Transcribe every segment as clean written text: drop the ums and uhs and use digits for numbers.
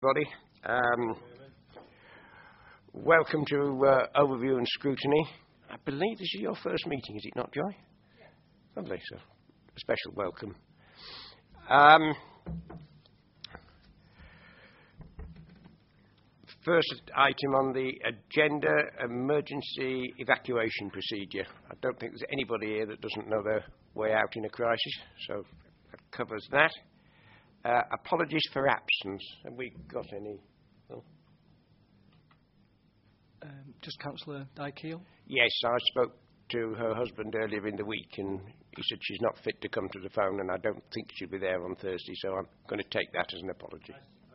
Everybody, welcome to Overview and Scrutiny. I believe this is your first meeting, is it not, Joy? Yeah. Lovely, so a special welcome. First item on the agenda, emergency evacuation procedure. I don't think there's anybody here that doesn't know their way out in a crisis, so that covers that. Apologies for absence. Have we got any? Oh. Just Councillor Dykeel? Yes, I spoke to her husband earlier in the week and he said she's not fit to come to the phone and I don't think she'll be there on Thursday, so I'm going to take that as an apology.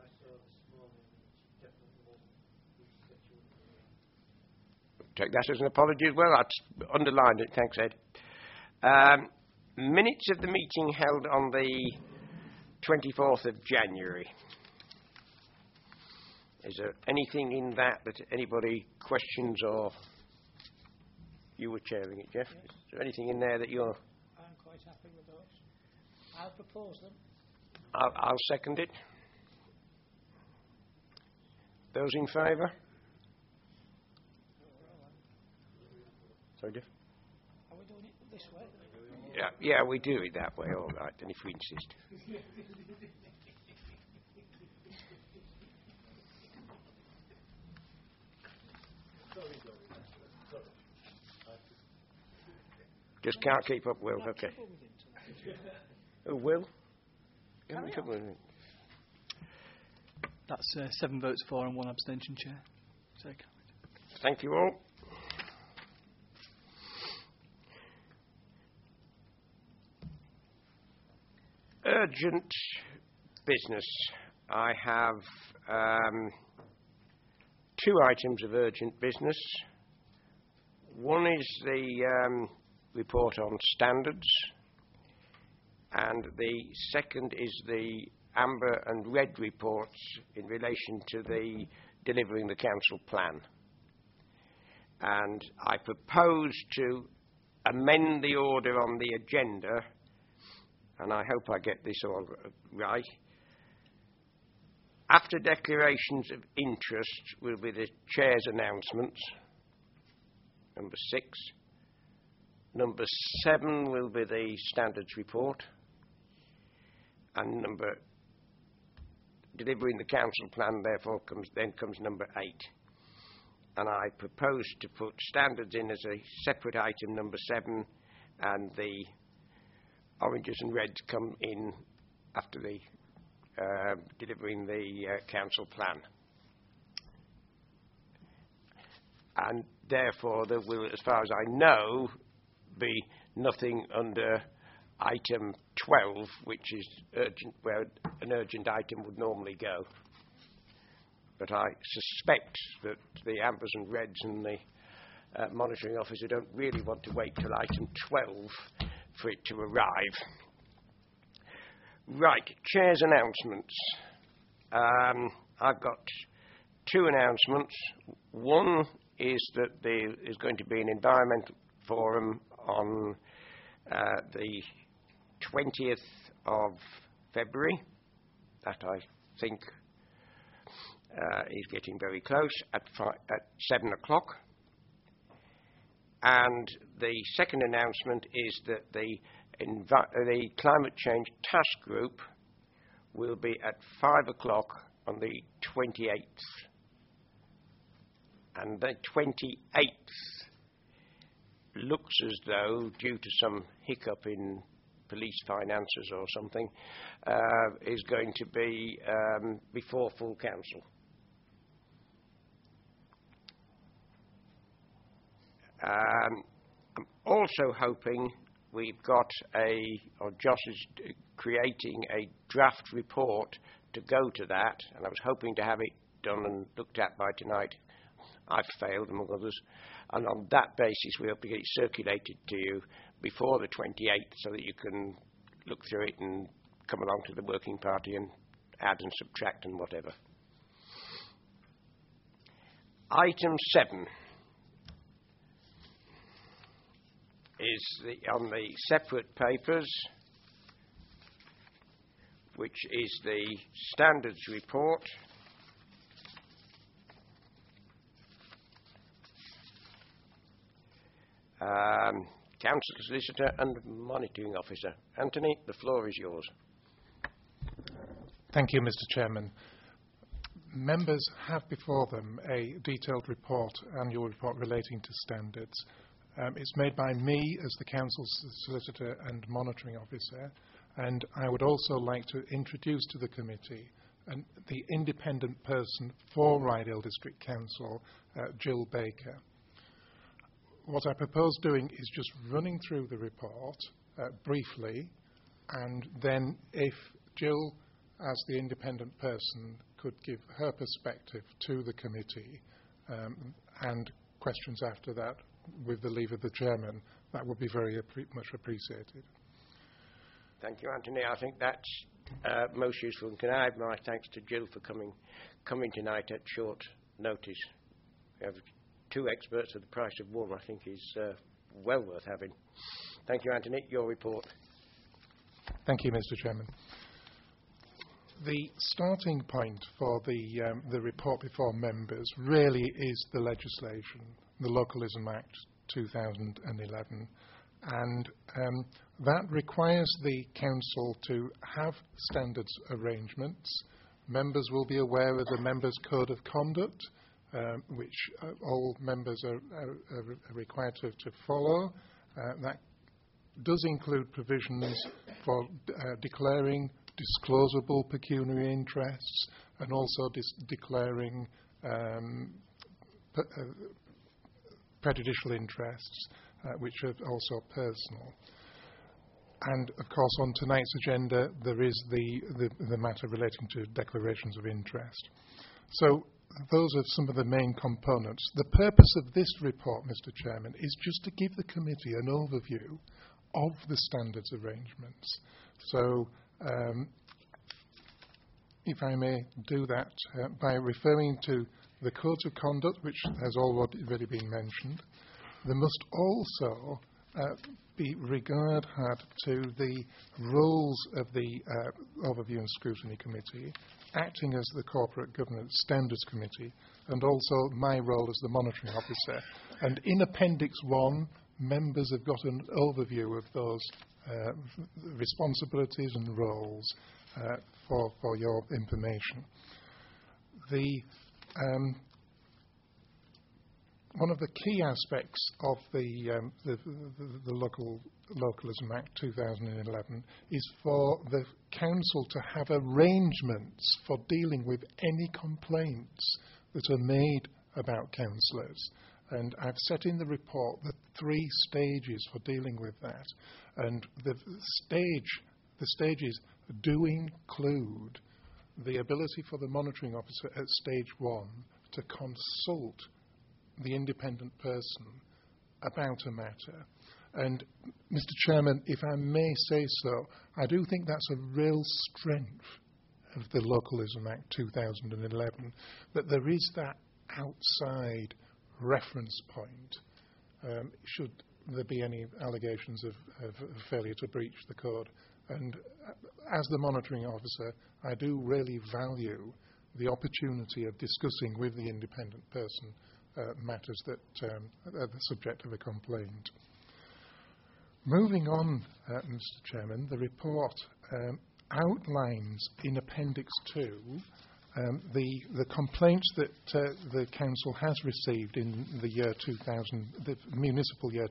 Take that as an apology as well. I'd underlined it. Thanks, Ed. Minutes of the meeting held on the 24th of January. Is there anything in that anybody questions, or you were chairing it, Jeff? Yes. Is there anything in there that you're... I'm quite happy with those. I'll propose them. I'll second it. Those in favour? Sorry, Jeff? Are we doing it this way? Yeah, we do it that way, all right, and if we insist. Just can't keep up, Will. Okay. Oh, Will? That's 7 votes for and 1 abstention, Chair. Thank you all. Urgent business. I have 2 items of urgent business. One is the report on standards, and the second is the amber and red reports in relation to the delivering the council plan. And I propose to amend the order on the agenda, and I hope I get this all right. After declarations of interest will be the chair's announcements, number 6. Number 7 will be the standards report, and delivering the council plan therefore comes number 8. And I propose to put standards in as a separate item, number 7, and the oranges and reds come in after the delivering the council plan. And therefore there will, as far as I know, be nothing under item 12, which is urgent, where an urgent item would normally go. But I suspect that the ambers and reds and the monitoring officer don't really want to wait till item 12 for it to arrive. Right, chair's announcements. I've got 2 announcements. One is that there is going to be an environmental forum on the 20th of February. That I think is getting very close, at 7 o'clock. And the second announcement is that the Climate Change Task Group will be at 5 o'clock on the 28th. And the 28th looks as though, due to some hiccup in police finances or something, is going to be before full council. I'm also hoping we've got or Josh is creating a draft report to go to that, and I was hoping to have it done and looked at by tonight. I've failed, among others, and on that basis we hope to get it circulated to you before the 28th so that you can look through it and come along to the working party and add and subtract and whatever. Item 7 is on the separate papers, which is the standards report Council Solicitor and Monitoring Officer. Anthony, the floor is yours. Thank you, Mr. Chairman. Members have before them a detailed report, annual report relating to standards. It's made by me as the Council's Solicitor and Monitoring Officer, and I would also like to introduce to the committee the independent person for Rydale District Council, Jill Baker. What I propose doing is just running through the report briefly, and then if Jill, as the independent person, could give her perspective to the committee and questions after that with the leave of the chairman, that would be very much appreciated. Thank you, Anthony. I think that's most useful. And can I add my thanks to Jill for coming tonight at short notice. We have two experts at the price of one. I think is well worth having. Thank you, Anthony. Your report. Thank you, Mr. Chairman. The starting point for the report before members really is the legislation, the Localism Act 2011, and that requires the Council to have standards arrangements. Members will be aware of the Members' Code of Conduct, which all members are required to follow. That does include provisions for declaring disclosable pecuniary interests and also declaring prejudicial interests, which are also personal. And of course, on tonight's agenda, there is the matter relating to declarations of interest. So those are some of the main components. The purpose of this report, Mr. Chairman, is just to give the committee an overview of the standards arrangements. So if I may do that by referring to the codes of conduct, which has already been mentioned, there must also be regard had to the roles of the Overview and Scrutiny Committee, acting as the Corporate Governance Standards Committee, and also my role as the Monitoring Officer. And in Appendix 1, members have got an overview of those responsibilities and roles for your information. One of the key aspects of the Localism Act 2011 is for the Council to have arrangements for dealing with any complaints that are made about councillors. And I've set in the report the 3 stages for dealing with that. And the stages do include the ability for the monitoring officer at stage 1 to consult the independent person about a matter. And Mr. Chairman, if I may say so, I do think that's a real strength of the Localism Act 2011, that there is that outside reference point should there be any allegations of failure to breach the code. And as the monitoring officer, I do really value the opportunity of discussing with the independent person matters that are the subject of a complaint. Moving on, Mr. Chairman, the report outlines in Appendix 2 the complaints that the Council has received in the year 2000, the municipal year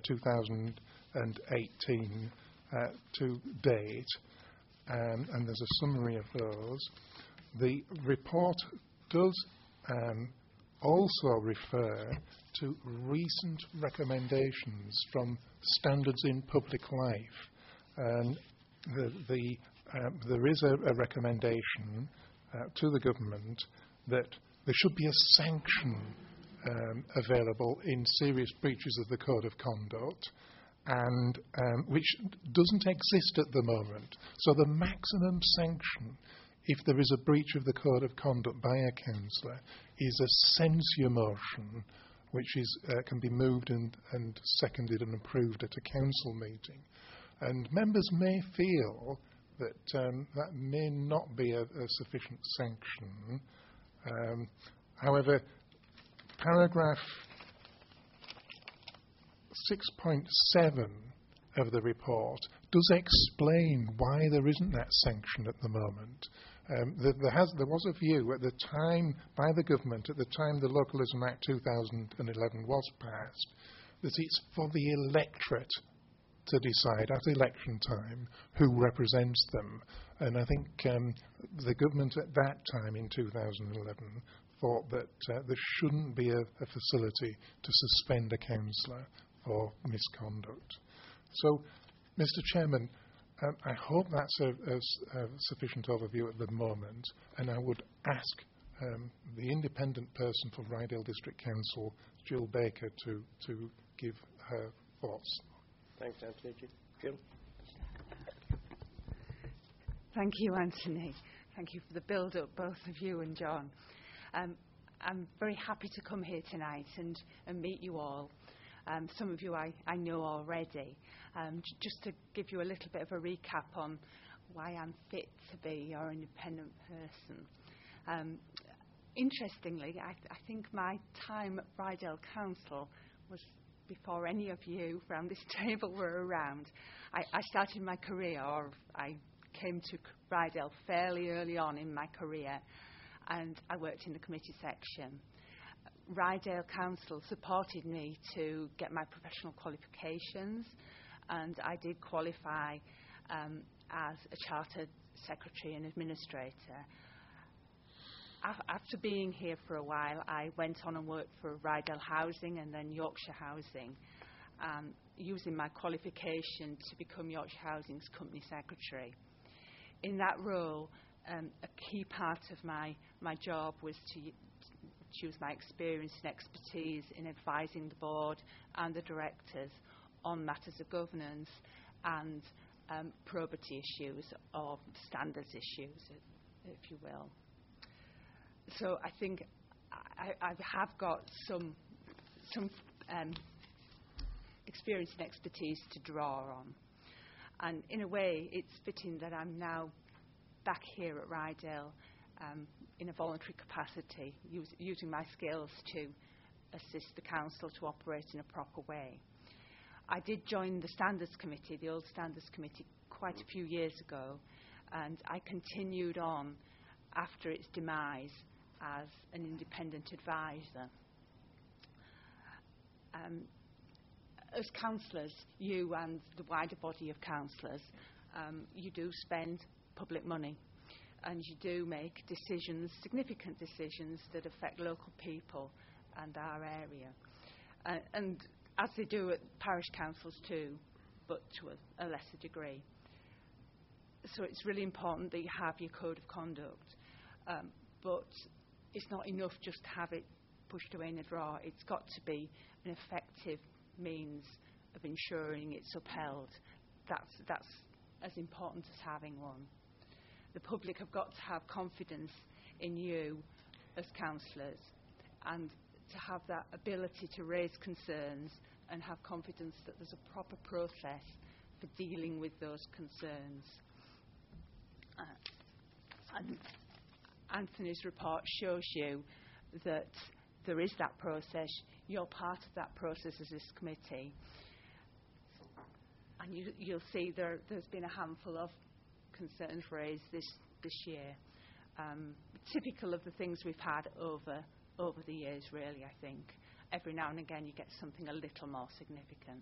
2018 to date, and there's a summary of those. The report does also refer to recent recommendations from Standards in Public Life. And there is a recommendation to the government that there should be a sanction available in serious breaches of the Code of Conduct, and which doesn't exist at the moment. So the maximum sanction, if there is a breach of the Code of Conduct by a councillor, is a censure motion, which can be moved and seconded and approved at a council meeting. And members may feel that that may not be a sufficient sanction. However, paragraph 6.7 of the report does explain why there isn't that sanction at the moment. There was a view at the time by the government, at the time the Localism Act 2011 was passed, that it's for the electorate to decide at election time who represents them. And I think the government at that time in 2011 thought that there shouldn't be a facility to suspend a councillor for misconduct. So, Mr. Chairman, I hope that's a sufficient overview at the moment, and I would ask the independent person for Rydale District Council, Jill Baker, to give her thoughts. Thanks, Anthony. Jill? Thank you, Anthony. Thank you for the build-up, both of you and John. I'm very happy to come here tonight and meet you all. Some of you I know already. Just to give you a little bit of a recap on why I'm fit to be your independent person. Interestingly, I think my time at Rydale Council was before any of you around this table were around. I started my career, or I came to Rydale fairly early on in my career, and I worked in the committee section. Rydale Council supported me to get my professional qualifications, and I did qualify as a chartered secretary and administrator. After being here for a while, I went on and worked for Rydale Housing and then Yorkshire Housing, using my qualification to become Yorkshire Housing's company secretary. In that role, a key part of my job was to use my experience and expertise in advising the board and the directors on matters of governance and probity issues or standards issues, if you will. So I think I have got some experience and expertise to draw on. And in a way, it's fitting that I'm now back here at Rydale in a voluntary capacity, using my skills to assist the council to operate in a proper way. I did join the Standards Committee, the old Standards Committee, quite a few years ago, and I continued on after its demise as an independent advisor. As councillors, you and the wider body of councillors, you do spend public money, and you do make decisions, significant decisions that affect local people and our area. And as they do at parish councils too, but to a lesser degree. So it's really important that you have your code of conduct. But it's not enough just to have it pushed away in a drawer. It's got to be an effective means of ensuring it's upheld. That's as important as having one. The public have got to have confidence in you as councillors, and to have that ability to raise concerns and have confidence that there's a proper process for dealing with those concerns. And Anthony's report shows you that there is that process. You're part of that process as this committee. And you'll see there's been a handful of concerns raised this year. Typical of the things we've had over the years, really, I think. Every now and again you get something a little more significant.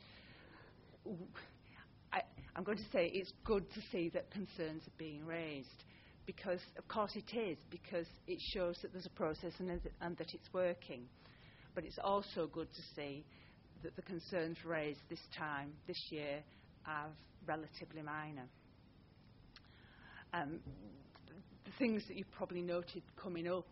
I'm going to say it's good to see that concerns are being raised, because of course it is, because it shows that there's a process and that it's working. But it's also good to see that the concerns raised this year, are relatively minor. The things that you've probably noted coming up,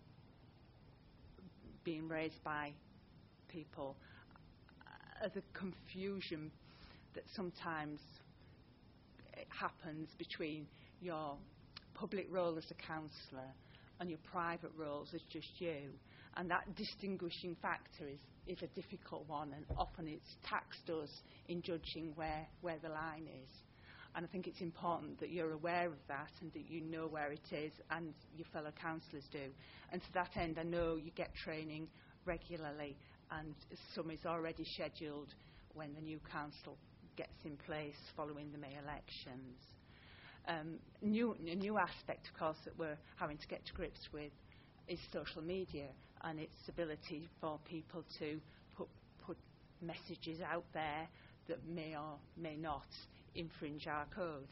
being raised by people, are the confusion that sometimes happens between your public role as a councillor and your private roles as just you. And that distinguishing factor is a difficult one, and often it's taxed us in judging where the line is. And I think it's important that you're aware of that and that you know where it is, and your fellow councillors do. And to that end, I know you get training regularly and some is already scheduled when the new council gets in place following the May elections. A new aspect, of course, that we're having to get to grips with is social media and its ability for people to put messages out there that may or may not infringe our code.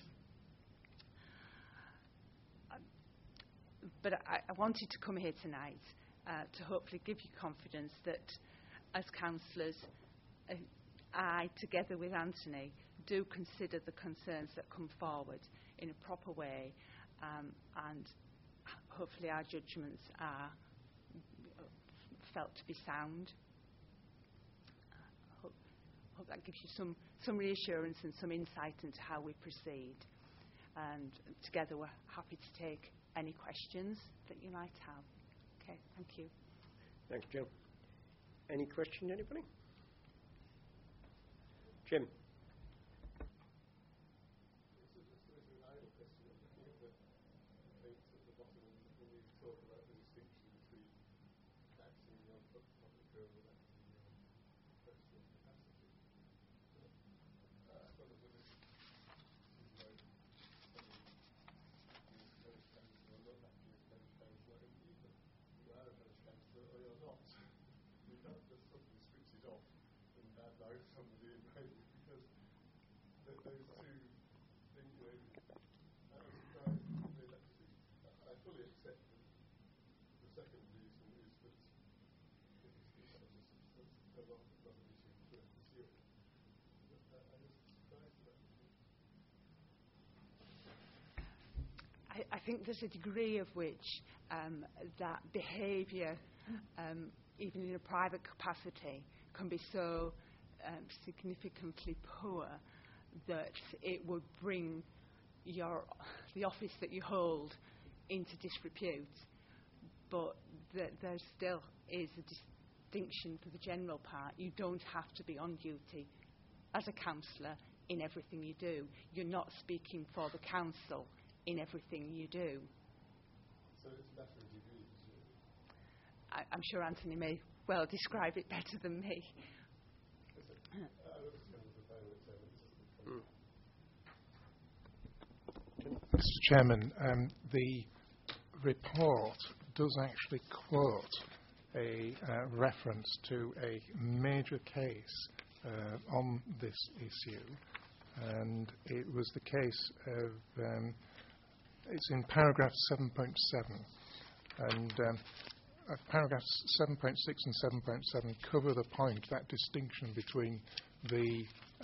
But I wanted to come here tonight to hopefully give you confidence that as councillors, I, together with Anthony, do consider the concerns that come forward in a proper way, and hopefully our judgments are felt to be sound. Hope that gives you some reassurance and some insight into how we proceed. And together we're happy to take any questions that you might have. Okay, thank you. Thanks, Jim. Any question, anybody? Jim? I think there's a degree of which that behaviour, even in a private capacity, can be so significantly poor that it would bring the office that you hold into disrepute. But there still is a distinction for the general part. You don't have to be on duty as a councillor in everything you do. You're not speaking for the council in everything you do. So it's a matter of degree, I'm sure Anthony may well describe it better than me. Mr. Chairman, the report does actually quote a reference to a major case on this issue, and it was the case of it's in paragraph 7.7, and paragraphs 7.6 and 7.7 cover the point, that distinction between the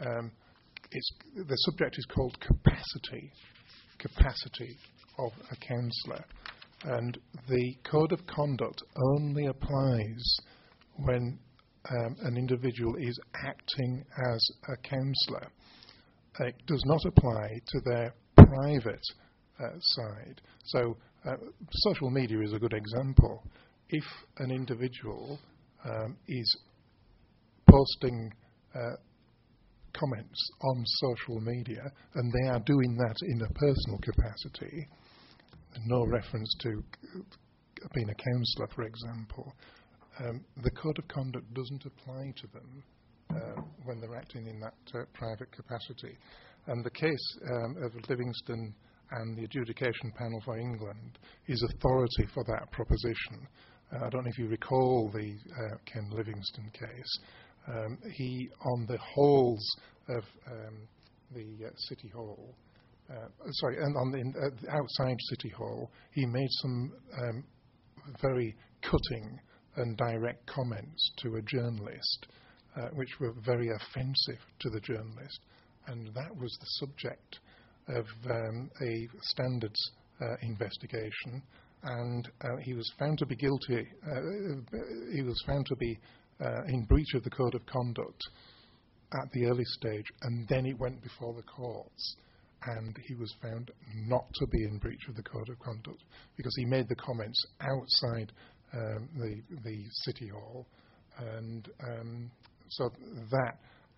subject is called capacity of a councillor, and the code of conduct only applies when an individual is acting as a councillor. It does not apply to their private side. So social media is a good example. If an individual is posting comments on social media and they are doing that in a personal capacity, no reference to being a councillor, for example, the code of conduct doesn't apply to them when they're acting in that private capacity. And the case of Livingston and the adjudication panel for England is authority for that proposition. I don't know if you recall the Ken Livingston case. He, on the halls of the City Hall, and on the outside City Hall, he made some very cutting and direct comments to a journalist, which were very offensive to the journalist, and that was the subject of a standards investigation, and he was found to be guilty. He was found to be in breach of the code of conduct at the early stage, and then it went before the courts, and he was found not to be in breach of the code of conduct because he made the comments outside the City Hall, and so that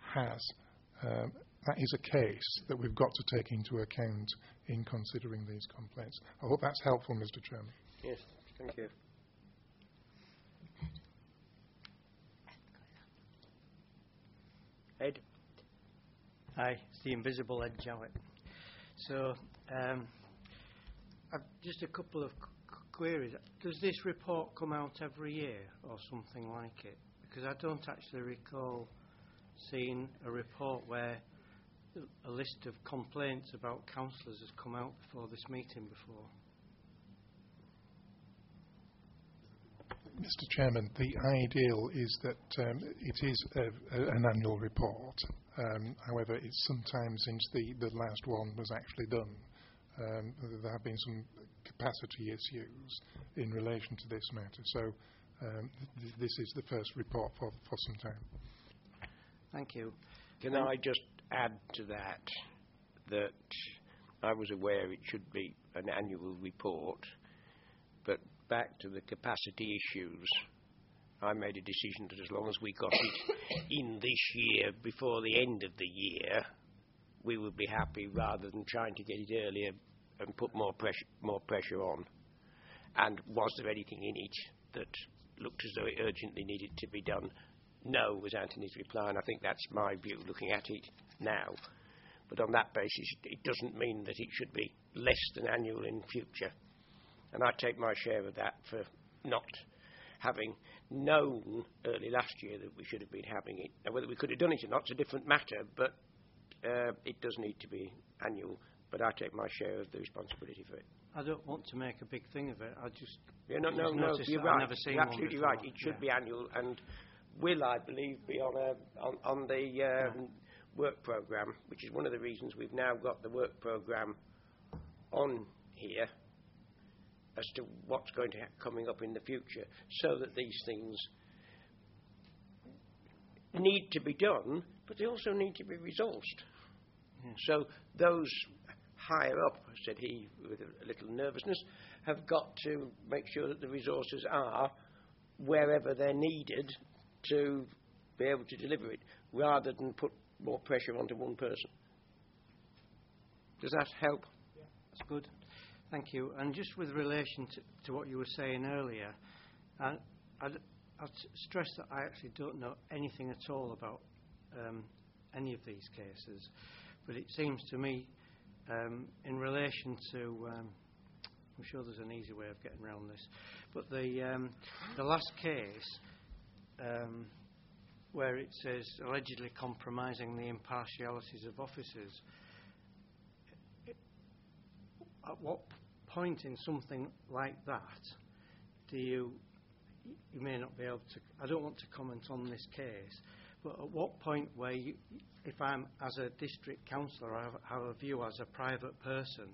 is a case that we've got to take into account in considering these complaints. I hope that's helpful, Mr. Chairman. Yes, thank you. Ed? Hi, it's the invisible Ed Jowett. So, I've just a couple of queries. Does this report come out every year or something like it? Because I don't actually recall seeing a report where a list of complaints about councillors has come out before this meeting before. Mr. Chairman, the ideal is that it is an annual report. However, it's sometime since the last one was actually done. There have been some capacity issues in relation to this matter. So this is the first report for some time. Thank you. Can I just add to that I was aware it should be an annual report, but back to the capacity issues, I made a decision that as long as we got it in this year before the end of the year, we would be happy rather than trying to get it earlier and put more pressure on. And was there anything in it that looked as though it urgently needed to be done? No, was Anthony's reply, and I think that's my view looking at it now. But on that basis, it doesn't mean that it should be less than annual in future. And I take my share of that for not having known early last year that we should have been having it. Now, whether we could have done it or not is a different matter, but it does need to be annual. But I take my share of the responsibility for it. I don't want to make a big thing of it. I just no, you're I've right. never seen You're absolutely one right. It should be annual and will, I believe, be on the work programme, which is one of the reasons we've now got the work programme on here as to what's going to coming up in the future, so that these things need to be done, but they also need to be resourced. Yeah. So those higher up, said he with a little nervousness, have got to make sure that the resources are wherever they're needed to be able to deliver it, rather than put more pressure onto one person. Does that help? Yeah. That's good. Thank you. And just with relation to what you were saying earlier, I'd stress that I actually don't know anything at all about any of these cases, but it seems to me, in relation to, I'm sure there's an easy way of getting around this, but the last case where it says allegedly compromising the impartialities of officers, at what point in something like that do you may not be able to, I don't want to comment on this case, but at what point where you, if I'm as a district councillor, I have a view as a private person,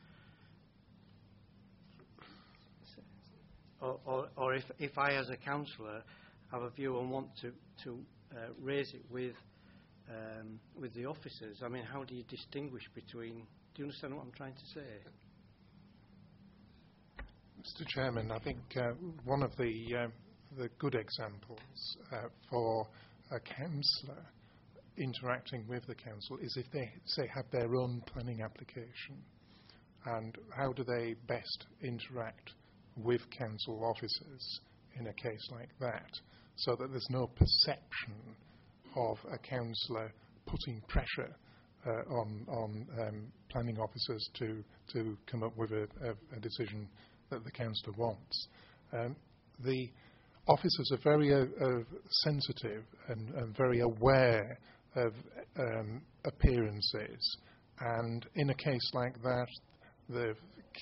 or if I as a councillor have a view and want to raise it with the officers, I mean, how do you distinguish between, do you understand what I'm trying to say? Mr. Chairman, I think one of the good examples for a councillor interacting with the council is if they, say, have their own planning application, and how do they best interact with council officers in a case like that, so that there's no perception of a councillor putting pressure on planning officers to come up with a decision that the councillor wants. The officers are very sensitive and very aware of appearances, and in a case like that, there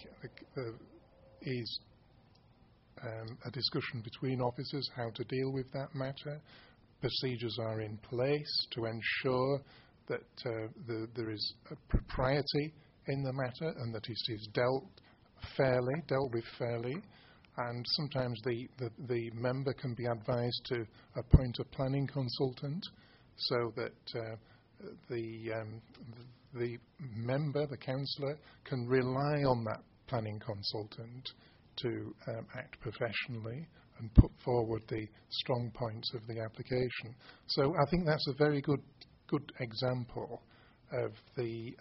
is a discussion between officers how to deal with that matter. Procedures are in place to ensure that there is a propriety in the matter and that it is dealt with fairly, and sometimes the member can be advised to appoint a planning consultant so that the member, the councillor, can rely on that planning consultant to act professionally and put forward the strong points of the application. So I think that's a very good example of the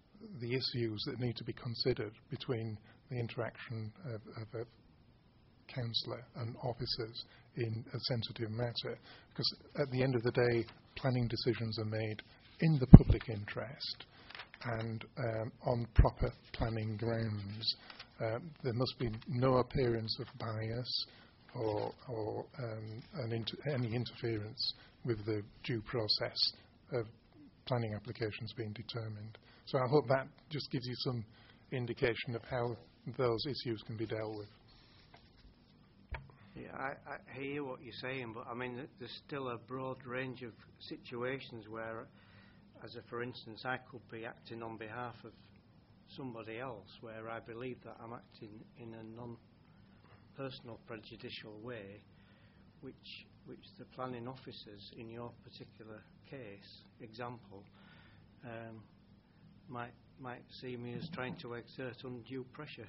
issues that need to be considered between the interaction of a councillor and officers in a sensitive matter, because at the end of the day, planning decisions are made in the public interest and on proper planning grounds. There must be no appearance of bias or any interference with the due process of planning applications being determined. So I hope that just gives you some indication of how those issues can be dealt with. Yeah, I hear what you're saying, but I mean, there's still a broad range of situations where, for instance, I could be acting on behalf of somebody else where I believe that I'm acting in a non-personal prejudicial way, which the planning officers in your particular example, might see me as trying to exert undue pressure.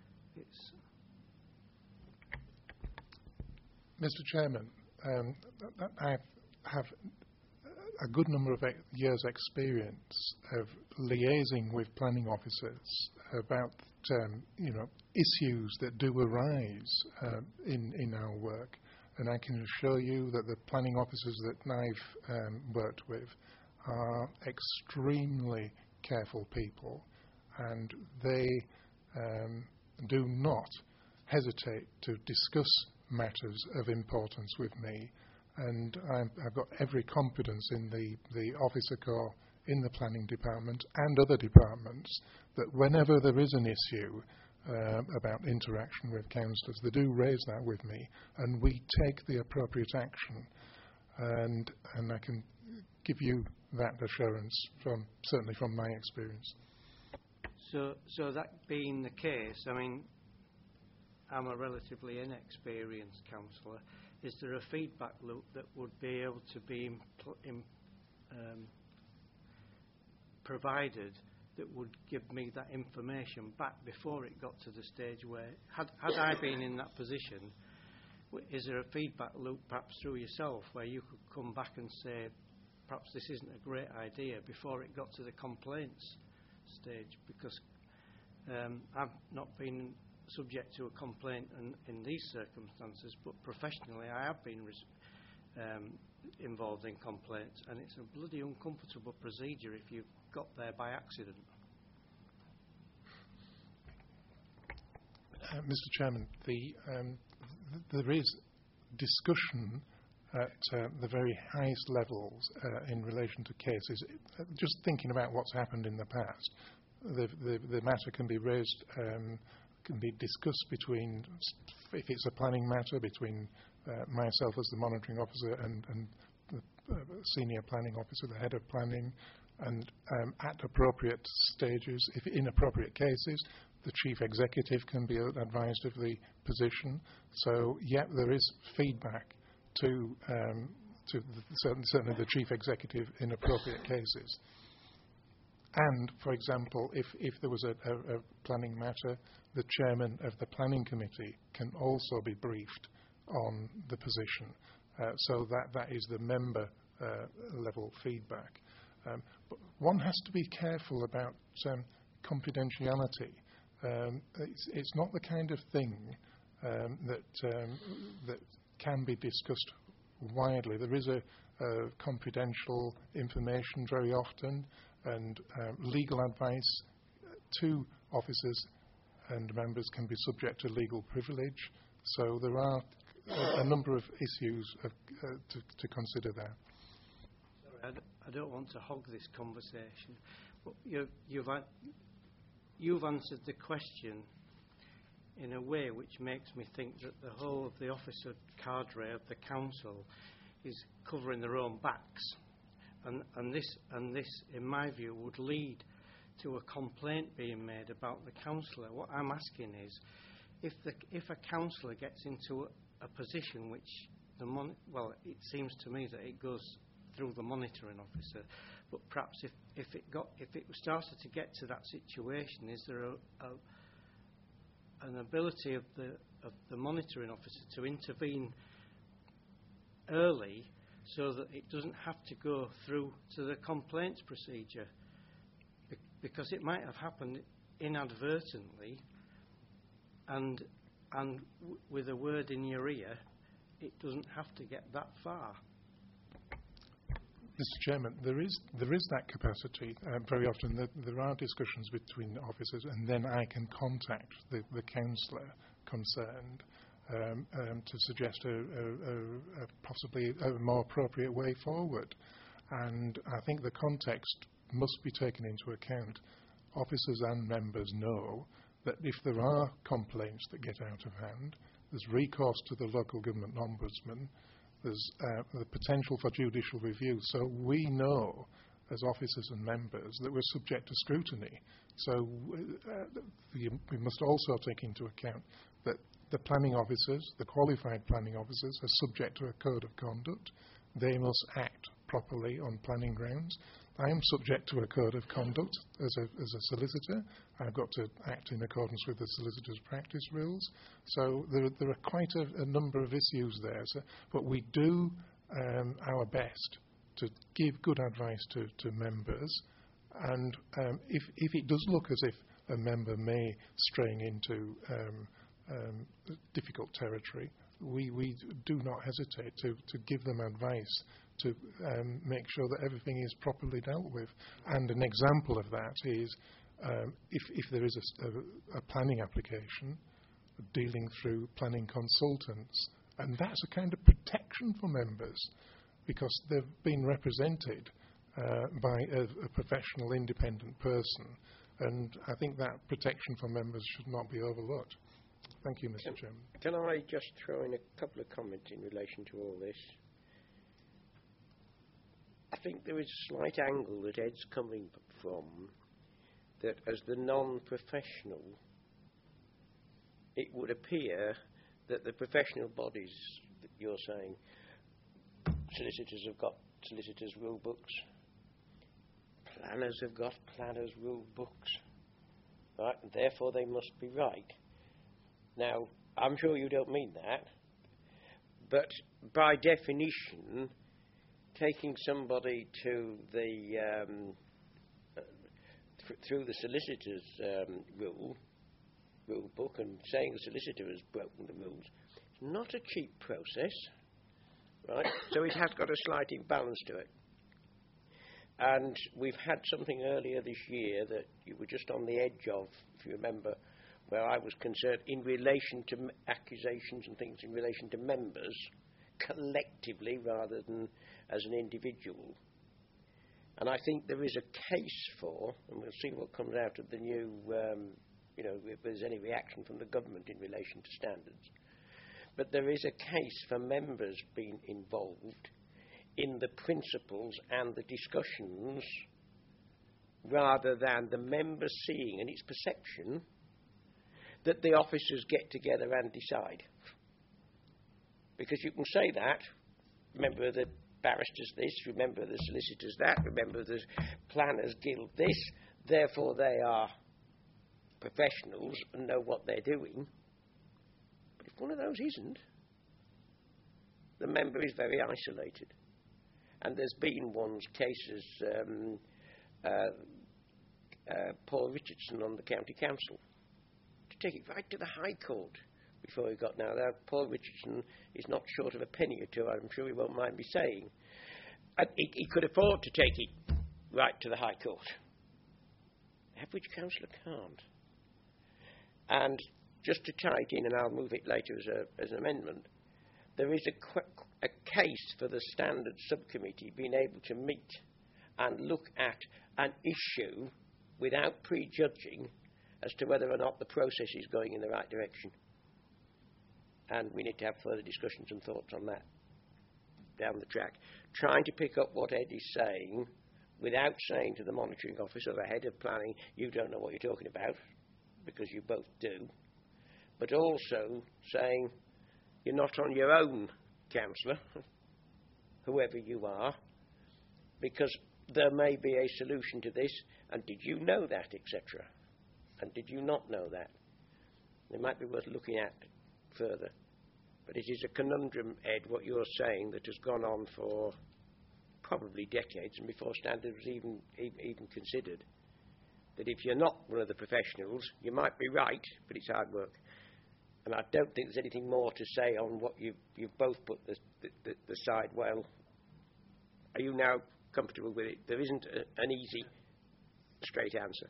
Mr. Chairman, I have a good number of years' experience of liaising with planning officers about issues that do arise in our work, and I can assure you that the planning officers that I've worked with are extremely careful people, and they do not hesitate to discuss matters of importance with me, and I've got every confidence in the officer corps in the planning department and other departments that whenever there is an issue about interaction with councillors, they do raise that with me, and we take the appropriate action, and I can give you that assurance certainly from my experience. So that being the case, I mean, I'm a relatively inexperienced councillor. Is there a feedback loop that would be able to be provided that would give me that information back before it got to the stage where, had I been in that position, is there a feedback loop perhaps through yourself where you could come back and say, perhaps this isn't a great idea before it got to the complaints stage? Because I've not been subject to a complaint in these circumstances, but professionally I have been involved in complaints, and it's a bloody uncomfortable procedure if you've got there by accident. Mr. Chairman, there is discussion at the very highest levels in relation to cases. Just thinking about what's happened in the past, the matter can be raised, can be discussed between, if it's a planning matter, between myself as the monitoring officer and the senior planning officer, the head of planning, and at appropriate stages, if in appropriate cases, the chief executive can be advised of the position. So, yeah, there is feedback to certainly the chief executive in appropriate cases. And, for example, if there was a planning matter, the chairman of the planning committee can also be briefed on the position. So that is the member level feedback. But one has to be careful about confidentiality. It's not the kind of thing that can be discussed widely. There is a confidential information very often, and legal advice to officers and members can be subject to legal privilege. So there are a number of issues to consider there. Sorry, I don't want to hog this conversation, but you've answered the question in a way which makes me think that the whole of the officer cadre of the council is covering their own backs. And this, in my view, would lead to a complaint being made about the councillor. What I'm asking is, if a councillor gets into a position which it seems to me that it goes through the monitoring officer, but perhaps if it started to get to that situation, is there an ability of the monitoring officer to intervene early, so that it doesn't have to go through to the complaints procedure? Because it might have happened inadvertently, and and with a word in your ear, it doesn't have to get that far. Mr. Chairman, there is that capacity. Very often there are discussions between officers, and then I can contact the councillor concerned to suggest a possibly a more appropriate way forward. And I think the context must be taken into account. Officers and members know that if there are complaints that get out of hand, there's recourse to the local government ombudsman. There's the potential for judicial review. So we know, as officers and members, that we're subject to scrutiny. So we must also take into account that the planning officers, the qualified planning officers, are subject to a code of conduct. They must act properly on planning grounds. I am subject to a code of conduct as a solicitor. I've got to act in accordance with the solicitor's practice rules. So there are quite a number of issues there. But we do our best to give good advice to members. And if it does look as if a member may straying into difficult territory, we do not hesitate to give them advice to make sure that everything is properly dealt with. And an example of that is if there is a planning application dealing through planning consultants, and that's a kind of protection for members because they've been represented by a professional independent person, and I think that protection for members should not be overlooked. Thank you, Mr. Chairman. Can I just throw in a couple of comments in relation to all this? I think there is a slight angle that Ed's coming from, that as the non-professional, it would appear that the professional bodies that you're saying, solicitors have got solicitors' rule books, planners have got planners' rule books, right? And therefore they must be right. Now, I'm sure you don't mean that, but by definition, taking somebody to the through the solicitor's rule book and saying the solicitor has broken the rules, it's not a cheap process, right? So it has got a slight imbalance to it. And we've had something earlier this year that you were just on the edge of, if you remember, where I was concerned in relation to accusations and things in relation to members collectively rather than as an individual. And I think there is a case for, and we'll see what comes out of the new, if there's any reaction from the government in relation to standards, but there is a case for members being involved in the principles and the discussions rather than the members seeing, and it's perception, that the officers get together and decide. Because you can say that, remember the barristers this, remember the solicitors that, remember the planners guild this, therefore they are professionals and know what they're doing. But if one of those isn't, the member is very isolated. And there's been cases, Paul Richardson on the county council, to take it right to the High Court before he got now. Paul Richardson is not short of a penny or two, I'm sure he won't mind me saying. And he could afford to take it right to the High Court. The average councillor can't. And just to tie it in, and I'll move it later as an amendment, there is a case for the Standards Subcommittee being able to meet and look at an issue without prejudging as to whether or not the process is going in the right direction. And we need to have further discussions and thoughts on that down the track. Trying to pick up what Ed is saying without saying to the monitoring officer or the head of planning, you don't know what you're talking about, because you both do. But also saying, you're not on your own, councillor, whoever you are, because there may be a solution to this, and did you know that, etc. And did you not know that? It might be worth looking at further. But it is a conundrum, Ed, what you're saying, that has gone on for probably decades and before standards was even considered. That if you're not one of the professionals, you might be right, but it's hard work. And I don't think there's anything more to say on what you've both put the side well. Are you now comfortable with it? There isn't an easy, straight answer.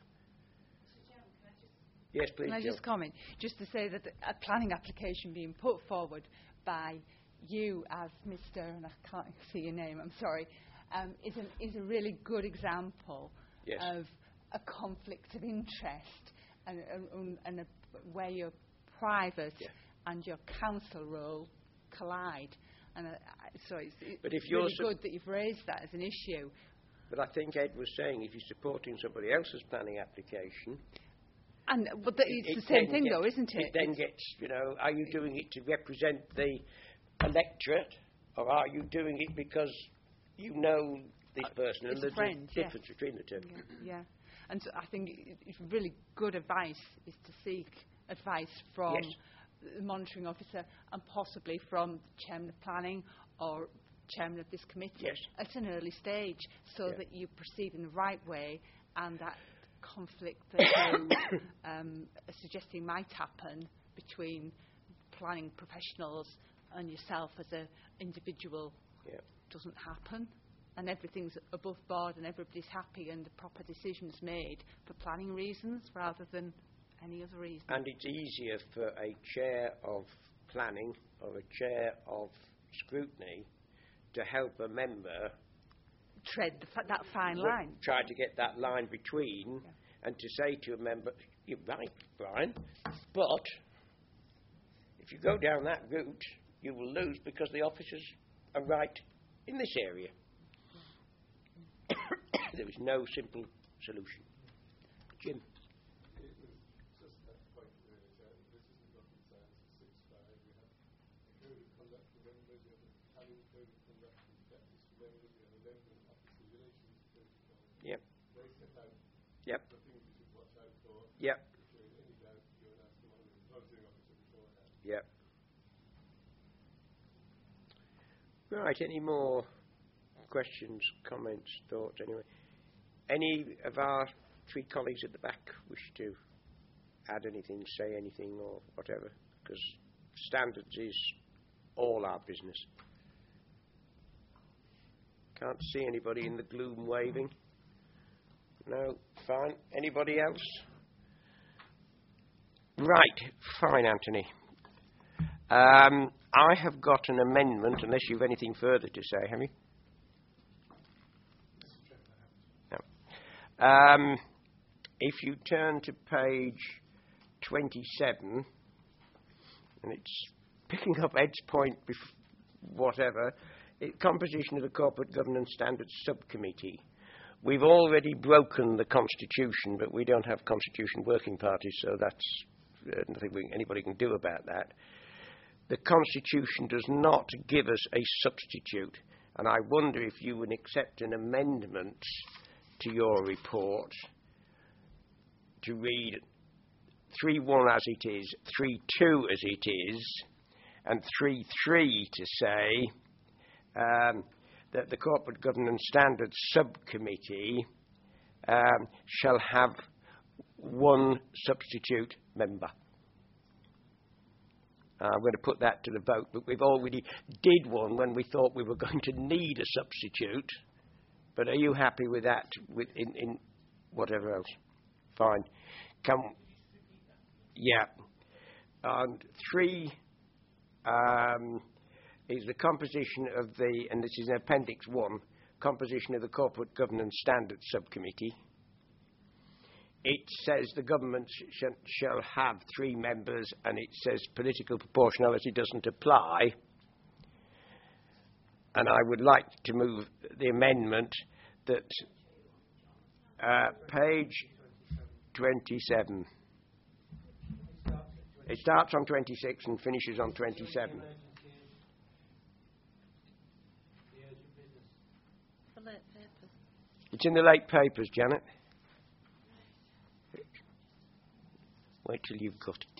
Yes, please. Can I just comment? Just to say that a planning application being put forward by you as Mr. and I can't see your name, I'm sorry, is a really good example Yes. of a conflict of interest and where your private and your council role collide. And so it's But if really you're good that you've raised that as an issue. But I think Ed was saying if you're supporting somebody else's planning application... But it's the same thing, though, isn't it? It then gets, are you doing it to represent the electorate, or are you doing it because you know this person and there's a difference between the two? Yeah. And so I think it's really good advice is to seek advice from the monitoring officer and possibly from the chairman of planning or chairman of this committee at an early stage, so that you proceed in the right way, and that conflict that you are suggesting might happen between planning professionals and yourself as an individual doesn't happen, and everything's above board and everybody's happy and the proper decisions made for planning reasons rather than any other reason. And it's easier for a chair of planning or a chair of scrutiny to help a member tread that fine line. Try to get that line between and to say to a member, you're right, Brian, but if you go down that route, you will lose because the officers are right in this area. There is no simple solution. Jim. It was just that point, this isn't rocket science, 6.5. We have a code of conduct for members, we have a planning code of conduct and practice for members, we have a member and officer relations protocol. Yep. They set out the things you should watch out for. Yep. If you're in any doubt, you go and ask the monitoring officer beforehand. Yep. Right, any more questions, comments, thoughts, anyway? Any of our three colleagues at the back wish to add anything, say anything, or whatever? Because standards is all our business. Can't see anybody in the gloom waving. No, fine. Anybody else? Right, fine, Anthony. I have got an amendment, unless you've anything further to say, have you? No. If you turn to page 27, and it's picking up Ed's point, whatever, composition of the Corporate Governance Standards Subcommittee. We've already broken the Constitution, but we don't have Constitution working parties, so that's nothing anybody can do about that. The Constitution does not give us a substitute, and I wonder if you would accept an amendment to your report to read 3.1 as it is, 3.2 as it is, and 3.3 to say that the Corporate Governance Standards Subcommittee shall have one substitute member. I'm going to put that to the vote, but we've already did one when we thought we were going to need a substitute. But are you happy with that in whatever else? Fine. And 3 is the composition of and this is in Appendix 1, composition of the Corporate Governance Standards Subcommittee. It says the government shall have 3 members, and it says political proportionality doesn't apply. And I would like to move the amendment that page 27. It starts on 26 and finishes on 27. It's in the late papers, Janet. Wait till you've got it.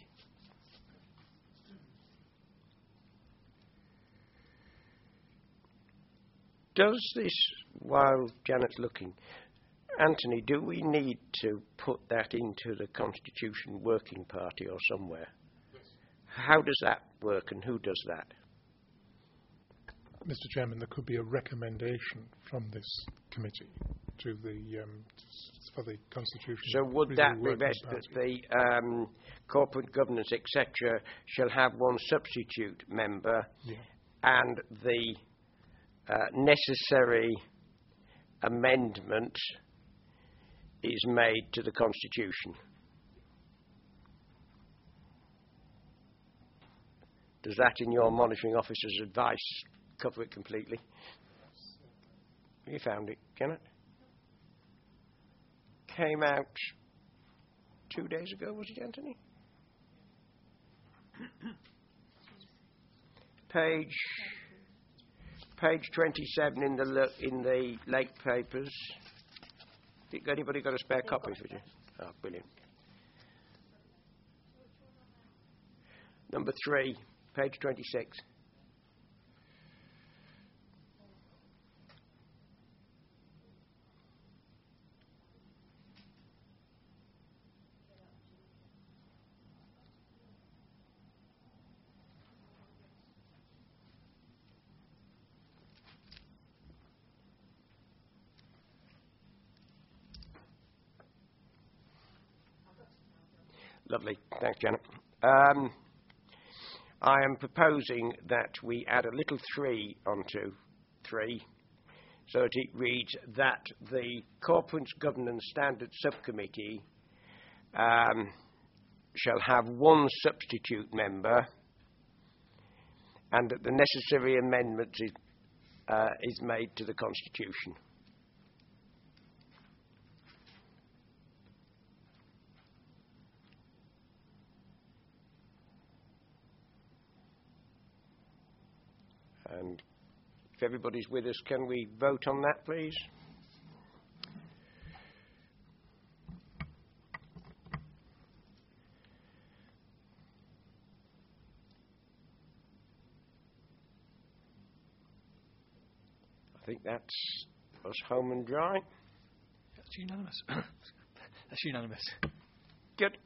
Does this, while Janet's looking, Anthony, do we need to put that into the Constitution Working Party or somewhere? Yes. How does that work, and who does that? Mr. Chairman, there could be a recommendation from this committee to the for the Constitution. So would Review that be Working best Party. that the corporate governance, etc., shall have one substitute member, Yeah. and the necessary amendment is made to the Constitution? Does that, in your monitoring officer's advice, cover it completely? You found it, Kenneth? Came out 2 days ago, was it, Anthony? Page 27 in the late papers. Anybody got a spare copy for you? Oh, brilliant. Number 3, page 26. Lovely. Thanks, Janet. I am proposing that we add a little 3 onto 3, so that it reads that the Corporate Governance Standards Subcommittee shall have one substitute member, and that the necessary amendment is made to the Constitution. And if everybody's with us, can we vote on that, please? I think that's us home and dry. That's unanimous. That's unanimous. Good.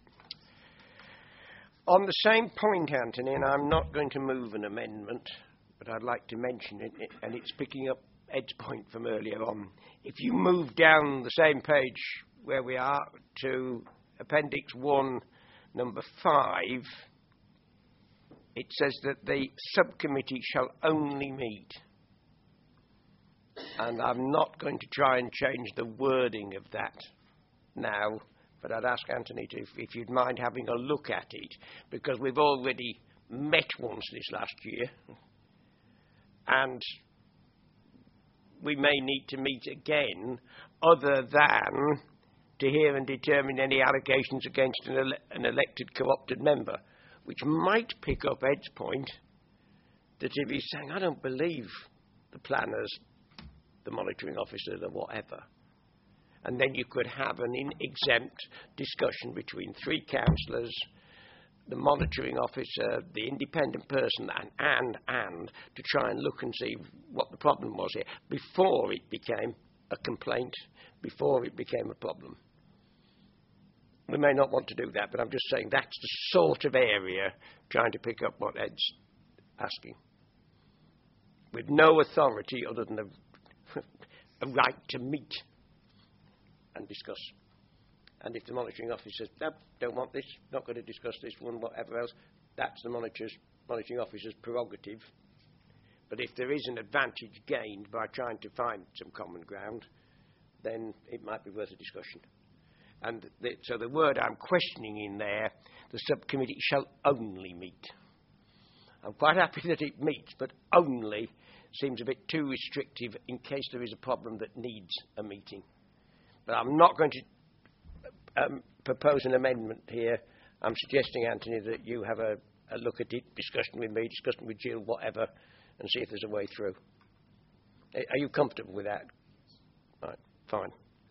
On the same point, Anthony, and I'm not going to move an amendment, but I'd like to mention it, and it's picking up Ed's point from earlier on. If you move down the same page where we are to Appendix 1, number 5, it says that the subcommittee shall only meet. And I'm not going to try and change the wording of that now, but I'd ask Anthony to, if you'd mind having a look at it, because we've already met once this last year, and we may need to meet again, other than to hear and determine any allegations against an elected co-opted member, which might pick up Ed's point that if he's saying, I don't believe the planners, the monitoring officer, the whatever, and then you could have an exempt discussion between 3 councillors, the monitoring officer, the independent person, and to try and look and see what the problem was here before it became a complaint, before it became a problem. We may not want to do that, but I'm just saying that's the sort of area trying to pick up what Ed's asking, with no authority other than a right to meet and discuss. And if the monitoring officer says, no, don't want this, not going to discuss this one, whatever else, that's the monitoring officer's prerogative. But if there is an advantage gained by trying to find some common ground, then it might be worth a discussion. And so the word I'm questioning in there, the subcommittee shall only meet. I'm quite happy that it meets, but only seems a bit too restrictive in case there is a problem that needs a meeting. But I'm not going to propose an amendment here. I'm suggesting, Anthony, that you have a look at it, discussion with me, discussion with Jill, whatever, and see if there's a way through. Are you comfortable with that? Right, fine.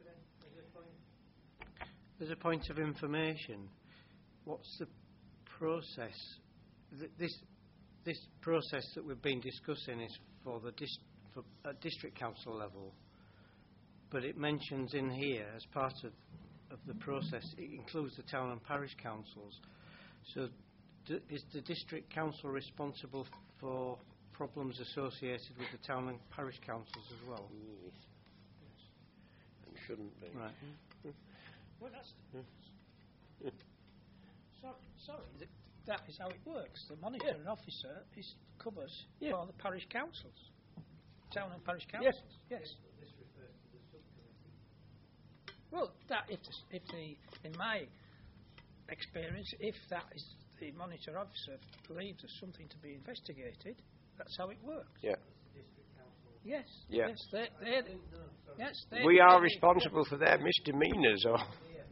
There's a point of information. What's the process? This process that we've been discussing is for a district council level, but it mentions in here as part of the process, it includes the town and parish councils. So is the district council responsible for problems associated with the town and parish councils as well? Yes. And shouldn't be. Right. Well, that's... Sorry, that is how it works. The monitoring officer covers for the parish councils, town and parish councils. Yes. Well, that in my experience, if that is the monitor officer believes there's something to be investigated, that's how it works. Yeah. Yes. Yeah. Yes. We are responsible for their misdemeanours, or.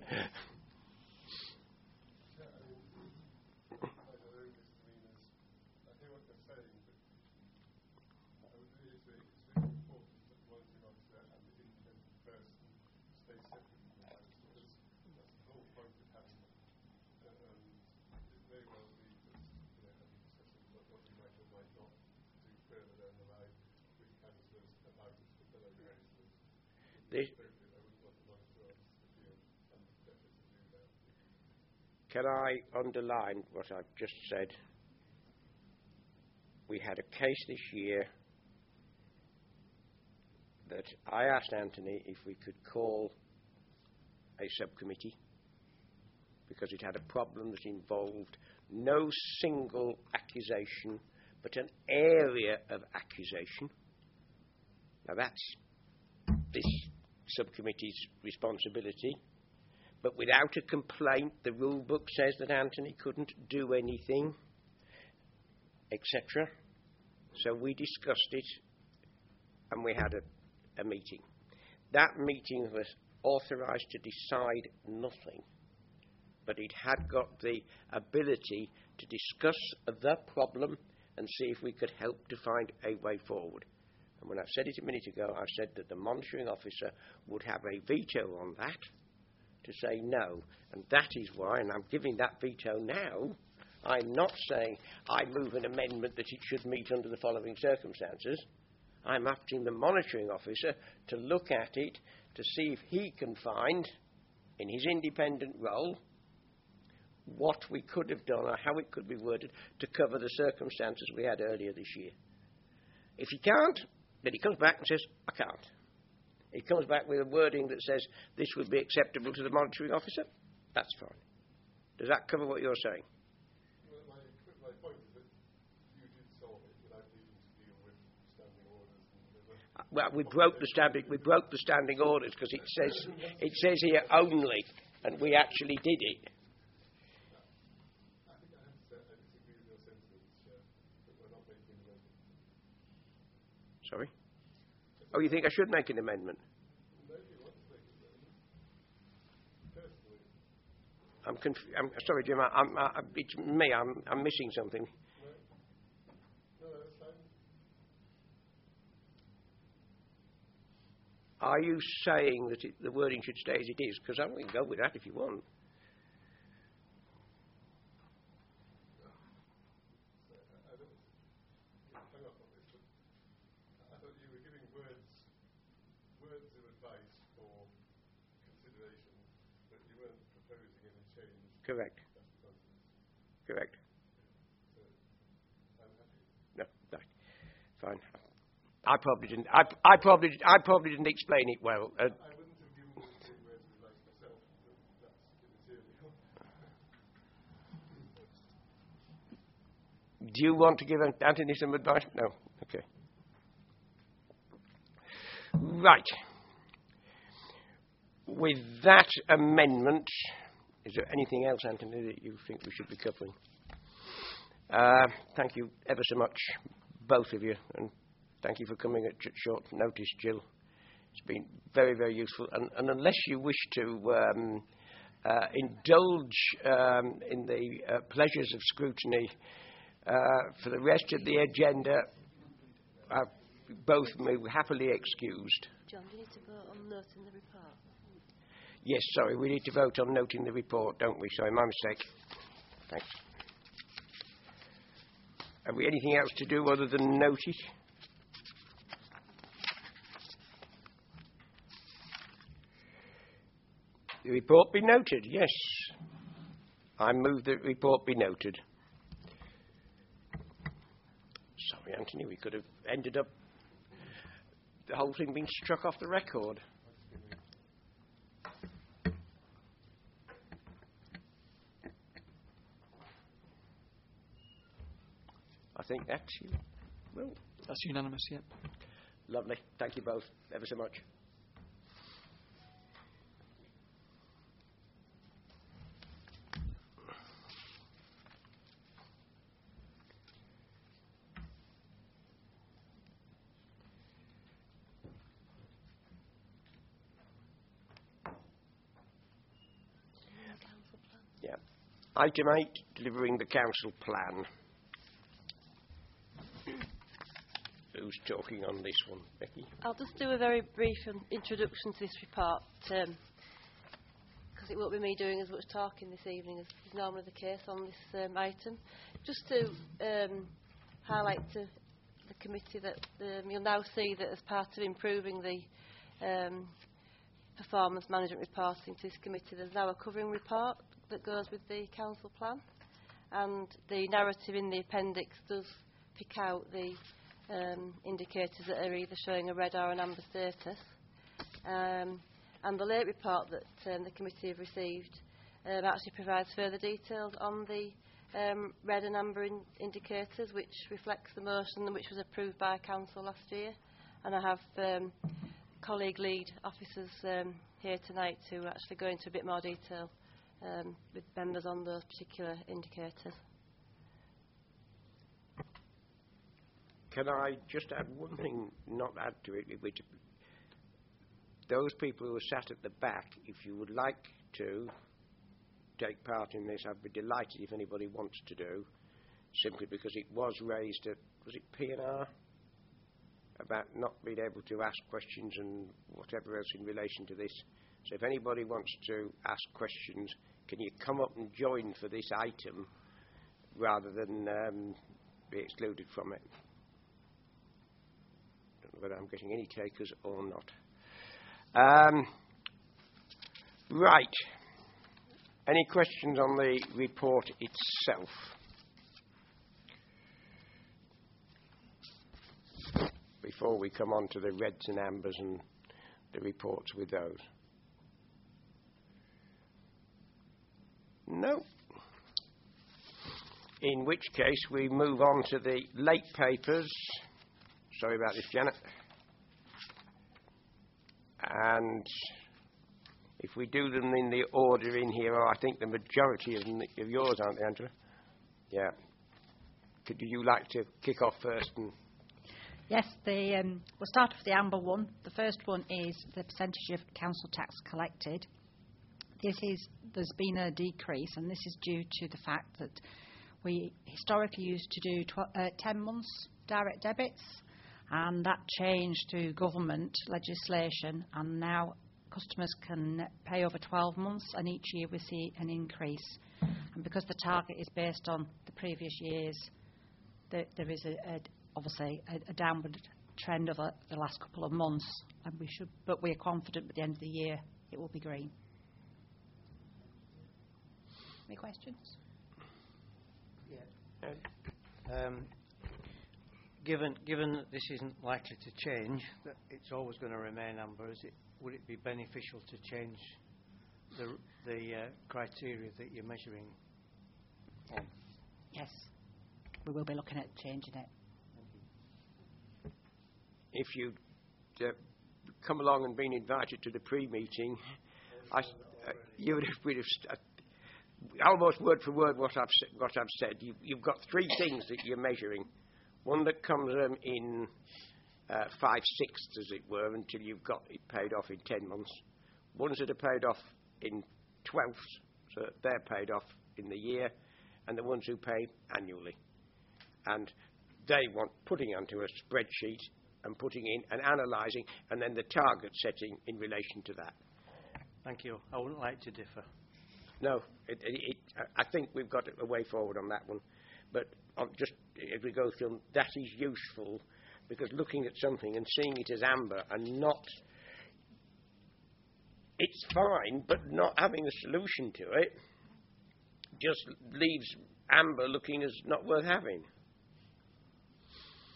Can I underline what I've just said? We had a case this year that I asked Anthony if we could call a subcommittee because it had a problem that involved no single accusation but an area of accusation. Now that's this subcommittee's responsibility. But without a complaint, the rule book says that Anthony couldn't do anything, etc. So we discussed it and we had a meeting. That meeting was authorised to decide nothing, but it had got the ability to discuss the problem and see if we could help to find a way forward. And when I said it a minute ago, I said that the monitoring officer would have a veto on that, to say no, and that is why, and I'm giving that veto now, I'm not saying I move an amendment that it should meet under the following circumstances. I'm asking the monitoring officer to look at it to see if he can find, in his independent role, what we could have done or how it could be worded to cover the circumstances we had earlier this year. If he can't, then he comes back and says, I can't. He comes back with a wording that says this would be acceptable to the monitoring officer. That's fine. Does that cover what you're saying? Well, my point is that you did solve it without needing to deal with standing orders. Well, we broke the standing orders because it says here only, and we actually did it. I think I have to say I disagree with your sentiments, that we're not making the amendment. Sorry? Oh, you think I should make an amendment? No, if you want to make an amendment. Personally. I'm sorry, Jim. It's me. I'm missing something. No, that's fine. Are you saying that the wording should stay as it is? Because we can go with that if you want. Correct. Correct. No, right. Fine. I probably didn't. I probably didn't explain it well. I wouldn't have given the words of advice myself. That's Do you want to give Anthony some advice? No. Okay. Right. With that amendment. Is there anything else, Anthony, that you think we should be covering? Thank you ever so much, both of you, and thank you for coming at short notice, Jill. It's been very, very useful. And unless you wish to indulge in the pleasures of scrutiny for the rest of the agenda, both may be happily excused. John, do you need to vote on noting the report? Yes, sorry, we need to vote on noting the report, don't we? Sorry, my mistake. Thanks. Have we anything else to do other than note it? The report be noted, yes. I move that the report be noted. Sorry, Anthony, we could have ended up the whole thing being struck off the record. I think that's you. Well, That's unanimous, yep. lovely. Thank you both ever so much. Council plan. Yeah. Item 8, delivering the council plan. Who's talking on this one, Becky? I'll just do a very brief introduction to this report, because it won't be me doing as much talking this evening as is normally the case on this item. Just to highlight to the committee that you'll now see that as part of improving the performance management reporting to this committee, there's now a covering report that goes with the council plan, and the narrative in the appendix does pick out the indicators that are either showing a red or an amber status. And the late report that the committee have received actually provides further details on the red and amber indicators, which reflects the motion which was approved by council last year. And I have colleague lead officers here tonight to actually go into a bit more detail with members on those particular indicators. Can I just add one thing, not add to it, which those people who are sat at the back, if you would like to take part in this, I'd be delighted if anybody wants to do, simply because it was raised at, was it P&R, about not being able to ask questions and whatever else in relation to this. So if anybody wants to ask questions, can you come up and join for this item rather than be excluded from it? Whether I'm getting any takers or not. Right. Any questions on the report itself? Before we come on to the reds and ambers and the reports with those. No. In which case we move on to the late papers. Sorry about this, Janet. And if we do them in the order in here, I think the majority of them are yours, aren't they, Angela? Yeah. Could you like to kick off first? Yes, we'll start with the amber one. The first one is the percentage of council tax collected. There's been a decrease, and this is due to the fact that we historically used to do 10 months direct debits, and that changed through government legislation, and now customers can pay over 12 months, and each year we see an increase. And because the target is based on the previous years, there is obviously a downward trend over the last couple of months, and but we're confident at the end of the year it will be green. Any questions? Yeah. Given that this isn't likely to change, that it's always going to remain amber, would it be beneficial to change the criteria that you're measuring on? Yes, we will be looking at changing it. If you'd come along and been invited to the pre-meeting, you would have almost word for word what I've said. You've got three things that you're measuring. One that comes in 5/6, as it were, until you've got it paid off in 10 months. Ones that are paid off in 12ths, so they're paid off in the year, and the ones who pay annually. And they want putting onto a spreadsheet and putting in and analysing, and then the target setting in relation to that. Thank you. I wouldn't like to differ. No, I think we've got a way forward on that one. But just as we go through, that is useful, because looking at something and seeing it as amber and not, it's fine, but not having a solution to it just leaves amber looking as not worth having.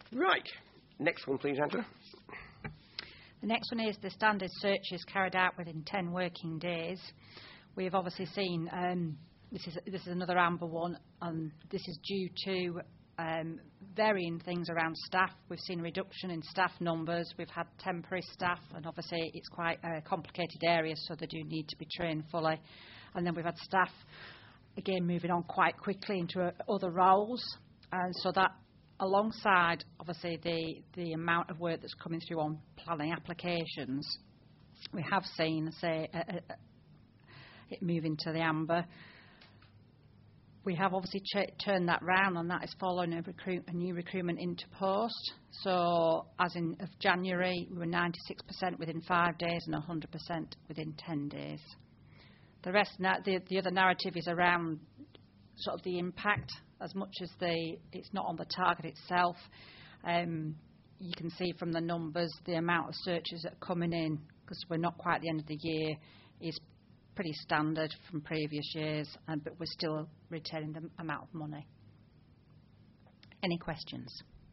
Right. Next one, please, Angela. The next one is the standard searches carried out within 10 working days. We've obviously seen this is another amber one, and this is due to varying things around staff. We've seen a reduction in staff numbers. We've had temporary staff, and obviously it's quite a complicated area, so they do need to be trained fully. And then we've had staff again moving on quite quickly into other roles, and so that, alongside obviously the amount of work that's coming through on planning applications, we have seen, say, it move into the amber. We have obviously turned that round, and that is following a new recruitment into post. So as of January, we were 96% within 5 days and 100% within 10 days. The rest, the other narrative is around sort of the impact. As much as it's not on the target itself, you can see from the numbers the amount of searches that are coming in, because we're not quite at the end of the year, is pretty standard from previous years, but we're still retaining the amount of money. Any questions?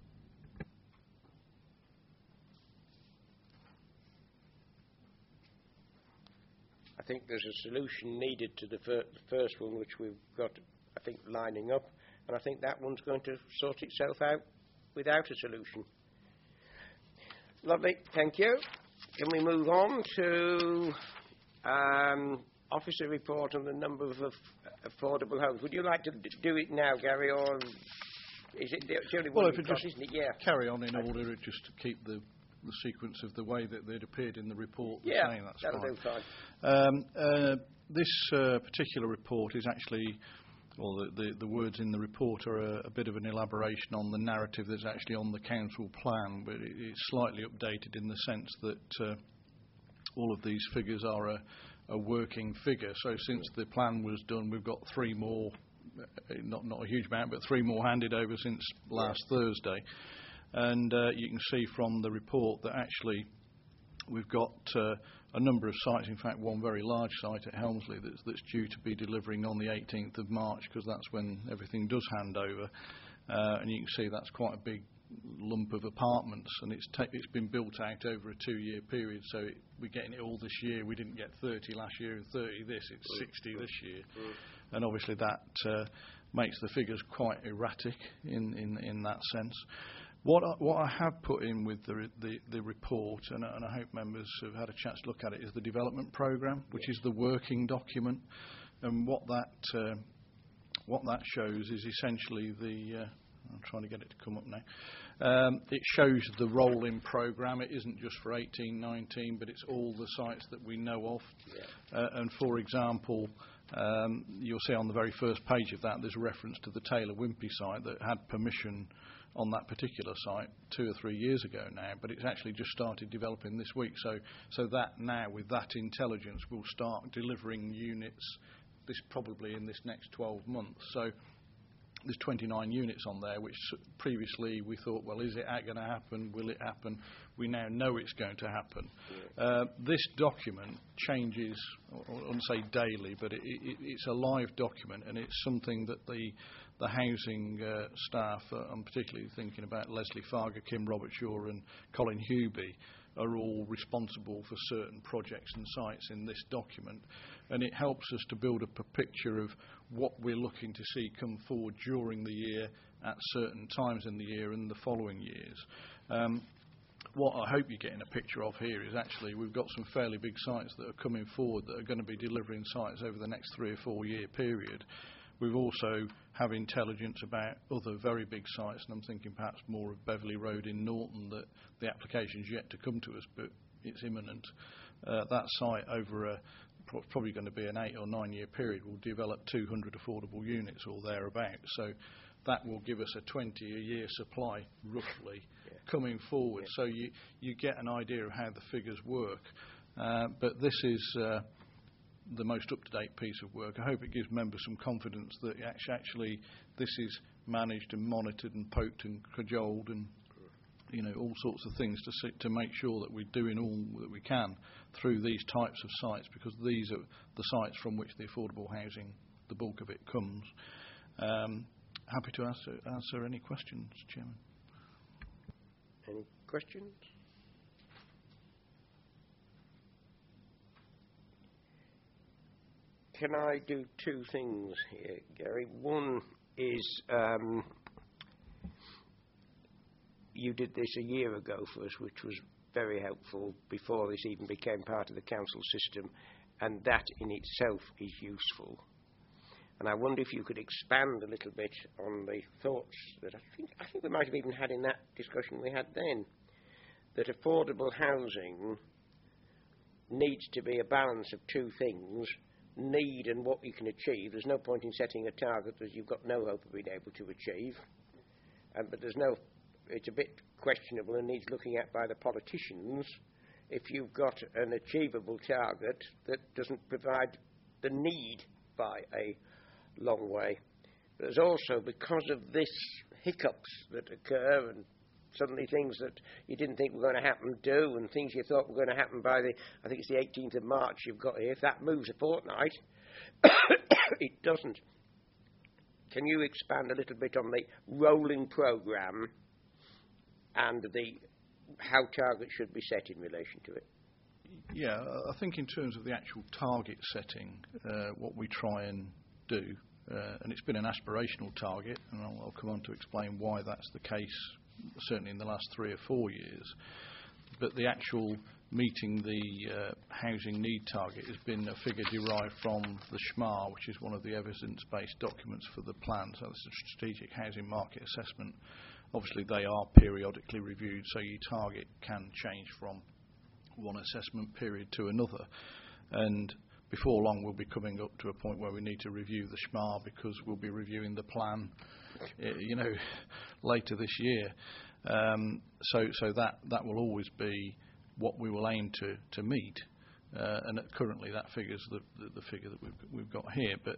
I think there's a solution needed to the first one, which we've got, I think, lining up, and I think that one's going to sort itself out without a solution. Lovely, thank you. Can we move on to officer report on the number of affordable homes? Would you like to do it now, Gary, or is it the only one? Well, if it just isn't it? Yeah. Carry on in order, just to keep the sequence of the way that they'd appeared in the report. Yeah, saying that's that'll fine. do fine. This particular report is actually, well, the words in the report are a bit of an elaboration on the narrative that's actually on the council plan, but it's slightly updated in the sense that all of these figures are a working figure. So since the plan was done, we've got 3 more, not a huge amount, but 3 more handed over since last Thursday. And you can see from the report that actually we've got a number of sites, in fact one very large site at Helmsley that's due to be delivering on the 18th of March, because that's when everything does hand over. And you can see that's quite a big lump of apartments, and it's been built out over a 2-year period, so we're getting it all this year. We didn't get 30 last year and 30 it's 60 this year. And obviously that makes the figures quite erratic in that sense. What I have put in with the report, and I hope members have had a chance to look at it, is the development programme, which is the working document. And what that shows is essentially I'm trying to get it to come up now. It shows the rolling programme. It isn't just for 18-19, but it's all the sites that we know of. Yeah. And for example, you'll see on the very first page of that, there's a reference to the Taylor Wimpey site that had permission on that particular site 2 or 3 years ago now, but it's actually just started developing this week. So that now, with that intelligence, will start delivering units probably in this next 12 months. So there's 29 units on there, which previously we thought, well, is it going to happen? Will it happen? We now know it's going to happen. Yeah. This document changes, I wouldn't say daily, but it's a live document, and it's something that the housing staff, I'm particularly thinking about Leslie Farger, Kim Robertshaw and Colin Hubie, are all responsible for certain projects and sites in this document, and it helps us to build up a picture of what we're looking to see come forward during the year at certain times in the year and the following years. What I hope you're getting a picture of here is actually we've got some fairly big sites that are coming forward that are going to be delivering sites over the next 3 or 4 year period. We've also have intelligence about other very big sites, and I'm thinking perhaps more of Beverley Road in Norton, that the application's yet to come to us, but it's imminent. That site over probably going to be an 8 or 9 year period will develop 200 affordable units or thereabouts. So that will give us a 20 a year supply roughly coming forward. So you get an idea of how the figures work. But this is the most up-to-date piece of work. I hope it gives members some confidence that actually this is managed and monitored and poked and cajoled and all sorts of things to make sure that we're doing all that we can through these types of sites, because these are the sites from which the affordable housing, the bulk of it, comes. Happy to answer any questions, Chairman. Any questions? Can I do two things here, Gary? One is you did this a year ago for us, which was very helpful before this even became part of the council system, and that in itself is useful. And I wonder if you could expand a little bit on the thoughts that I think we might have even had in that discussion we had then, that affordable housing needs to be a balance of two things, need and what you can achieve. There's no point in setting a target that you've got no hope of being able to achieve, but it's a bit questionable and needs looking at by the politicians if you've got an achievable target that doesn't provide the need by a long way. But there's also, because of this hiccups that occur and suddenly things that you didn't think were going to happen do, and things you thought were going to happen by I think it's the 18th of March you've got here, if that moves a fortnight, it doesn't. Can you expand a little bit on the rolling programme and how targets should be set in relation to it? Yeah, I think in terms of the actual target setting, what we try and do, and it's been an aspirational target, and I'll come on to explain why that's the case, certainly in the last 3 or 4 years, but the actual meeting the housing need target has been a figure derived from the SHMAR, which is one of the evidence-based documents for the plan, so it's a strategic housing market assessment. Obviously they are periodically reviewed, so your target can change from one assessment period to another, and before long we'll be coming up to a point where we need to review the SHMAR because we'll be reviewing the plan later this year. So that will always be what we will aim to meet, and currently that figure's the figure that we've got here. But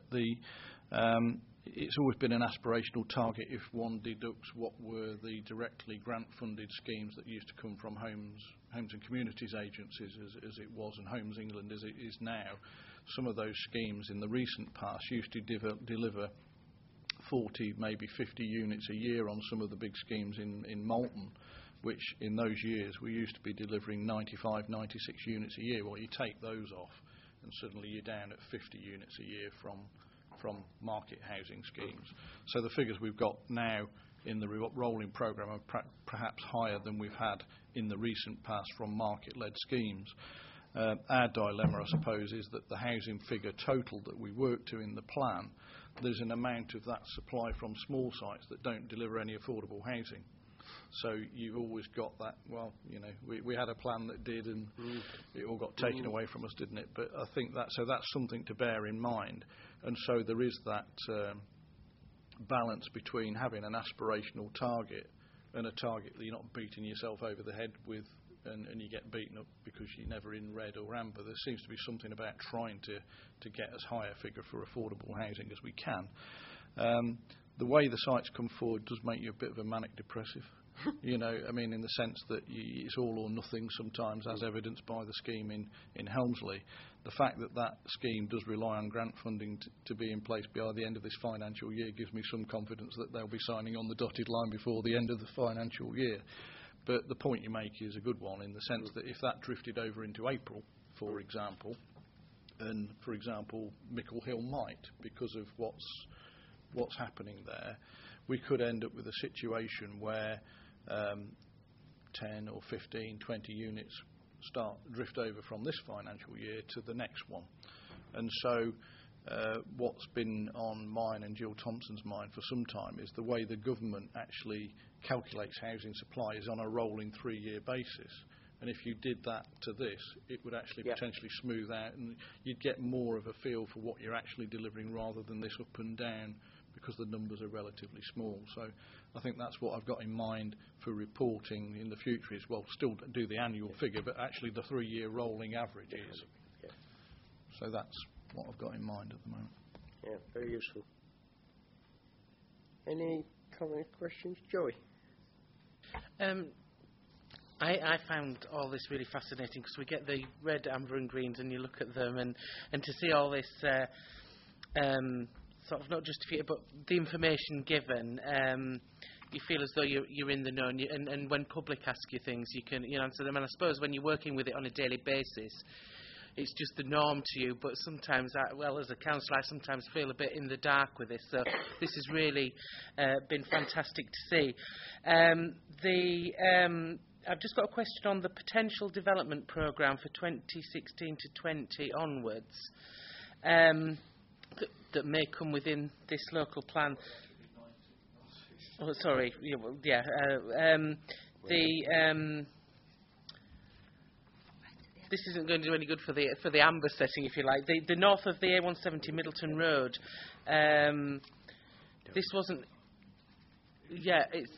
it's always been an aspirational target if one deducts what were the directly grant-funded schemes that used to come from Homes and Communities agencies as it was, and Homes England as it is now. Some of those schemes in the recent past used to deliver 40, maybe 50 units a year on some of the big schemes in Malton, which in those years we used to be delivering 95, 96 units a year. Well, you take those off and suddenly you're down at 50 units a year from market housing schemes. So the figures we've got now in the rolling programme are perhaps higher than we've had in the recent past from market-led schemes. Our dilemma, I suppose, is that the housing figure total that we work to in the plan, there's an amount of that supply from small sites that don't deliver any affordable housing. So you've always got that, we had a plan that did, and it all got taken away from us, didn't it? But I think that's something to bear in mind. And so there is that balance between having an aspirational target and a target that you're not beating yourself over the head with, and you get beaten up because you're never in red or amber. There seems to be something about trying to get as high a figure for affordable housing as we can. The way the sites come forward does make you a bit of a manic depressive. In the sense that it's all or nothing sometimes, as evidenced by the scheme in Helmsley. The fact that scheme does rely on grant funding to be in place by the end of this financial year gives me some confidence that they'll be signing on the dotted line before the end of the financial year. But the point you make is a good one, in the sense that if that drifted over into April, for example, and, for example, Mickle Hill might, because of what's happening there, we could end up with a situation where 10 or 15, 20 units drift over from this financial year to the next one. And so what's been on mine and Jill Thompson's mind for some time is the way the government actually calculates housing supply is on a rolling 3-year basis. And if you did that to this, it would actually potentially smooth out, and you'd get more of a feel for what you're actually delivering rather than this up and down, because the numbers are relatively small. So I think that's what I've got in mind for reporting in the future is, still do the annual figure, but actually the 3-year rolling average is. Yeah. So that's what I've got in mind at the moment. Yeah, very useful. Any comments, questions? Joey? I found all this really fascinating because we get the red, amber and greens and you look at them and to see all this sort of not just but the information given, you feel as though you're in the know, and when public ask you things, you can answer them. And I suppose when you're working with it on a daily basis, it's just the norm to you. But sometimes, as a councillor, I sometimes feel a bit in the dark with this. So this has really been fantastic to see. I've just got a question on the potential development programme for 2016 to 20 onwards that may come within this local plan. Oh, sorry. This isn't going to do any good for the amber setting, if you like. The north of the A170 Middleton Road. This wasn't. Yeah, it's.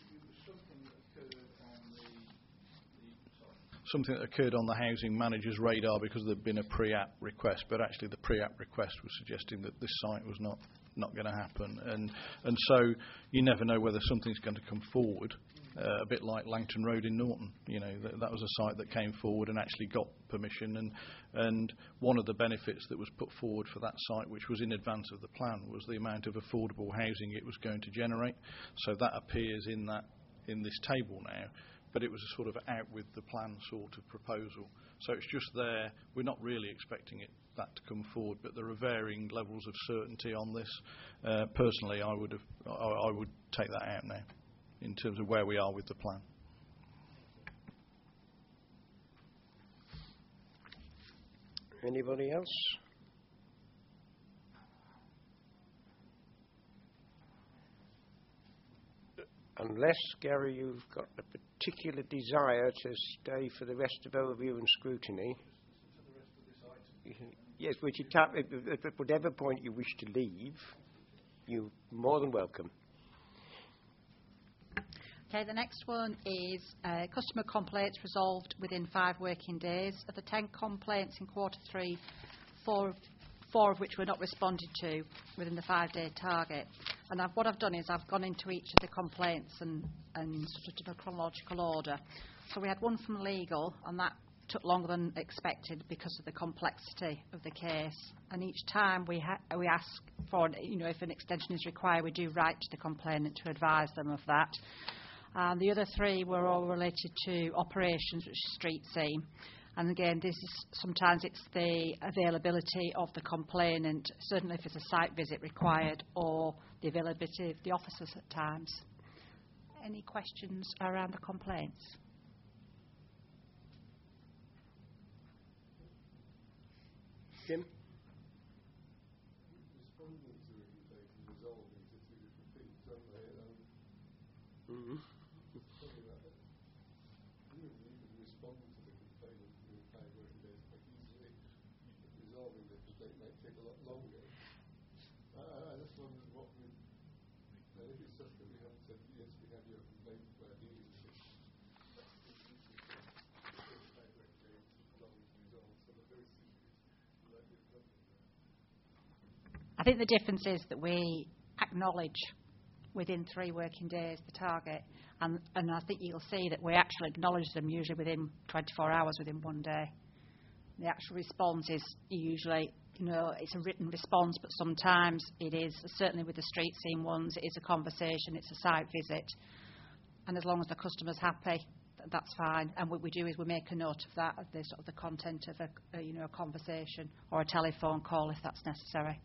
Something that occurred on the housing manager's radar because there had been a pre-app request, but actually the pre-app request was suggesting that this site was not going to happen, and so you never know whether something's going to come forward. A bit like Langton Road in Norton, that was a site that came forward and actually got permission, and one of the benefits that was put forward for that site, which was in advance of the plan, was the amount of affordable housing it was going to generate. So that appears in this table now. But it was a sort of out with the plan sort of proposal. So it's just there. We're not really expecting that to come forward, but there are varying levels of certainty on this. Personally, I would take that out now in terms of where we are with the plan. Anybody else? Unless, Gary, you've got a particular desire to stay for the rest of overview and scrutiny. Yes, which at whatever point you wish to leave, you're more than welcome. Okay, the next one is customer complaints resolved within 5 working days. Of the 10 complaints in Q3, 4 of which were not responded to within the 5-day target. And what I've done is I've gone into each of the complaints and sort of a chronological order. So we had one from legal, and that took longer than expected because of the complexity of the case. And each time we ask for, if an extension is required, we do write to the complainant to advise them of that. The other 3 were all related to operations, which is street scene. And again, sometimes it's the availability of the complainant, certainly if it's a site visit required, or the availability of the officers at times. Any questions around the complaints? Jim? Responding to a complaint and resolving to 2 different things, aren't they? Mm-hmm. You can respond to the complainant within 5 working days quite easily. Resolving the complaint might take a lot longer. I just wondered what we. I think it's just that we haven't said, yes, we have your complaint, we're dealing with it. That's the issue. 5 working days is long to resolve some of those issues. Like we've done with that. I think the difference is that we acknowledge within 3 working days the target, and I think you'll see that we actually acknowledge them usually within 24 hours, within 1 day. The actual response is usually, it's a written response, but sometimes it is, certainly with the street scene ones, it is a conversation, it's a site visit, and as long as the customer's happy, that's fine. And what we do is we make a note of that, of the sort of the content of a conversation or a telephone call if that's necessary.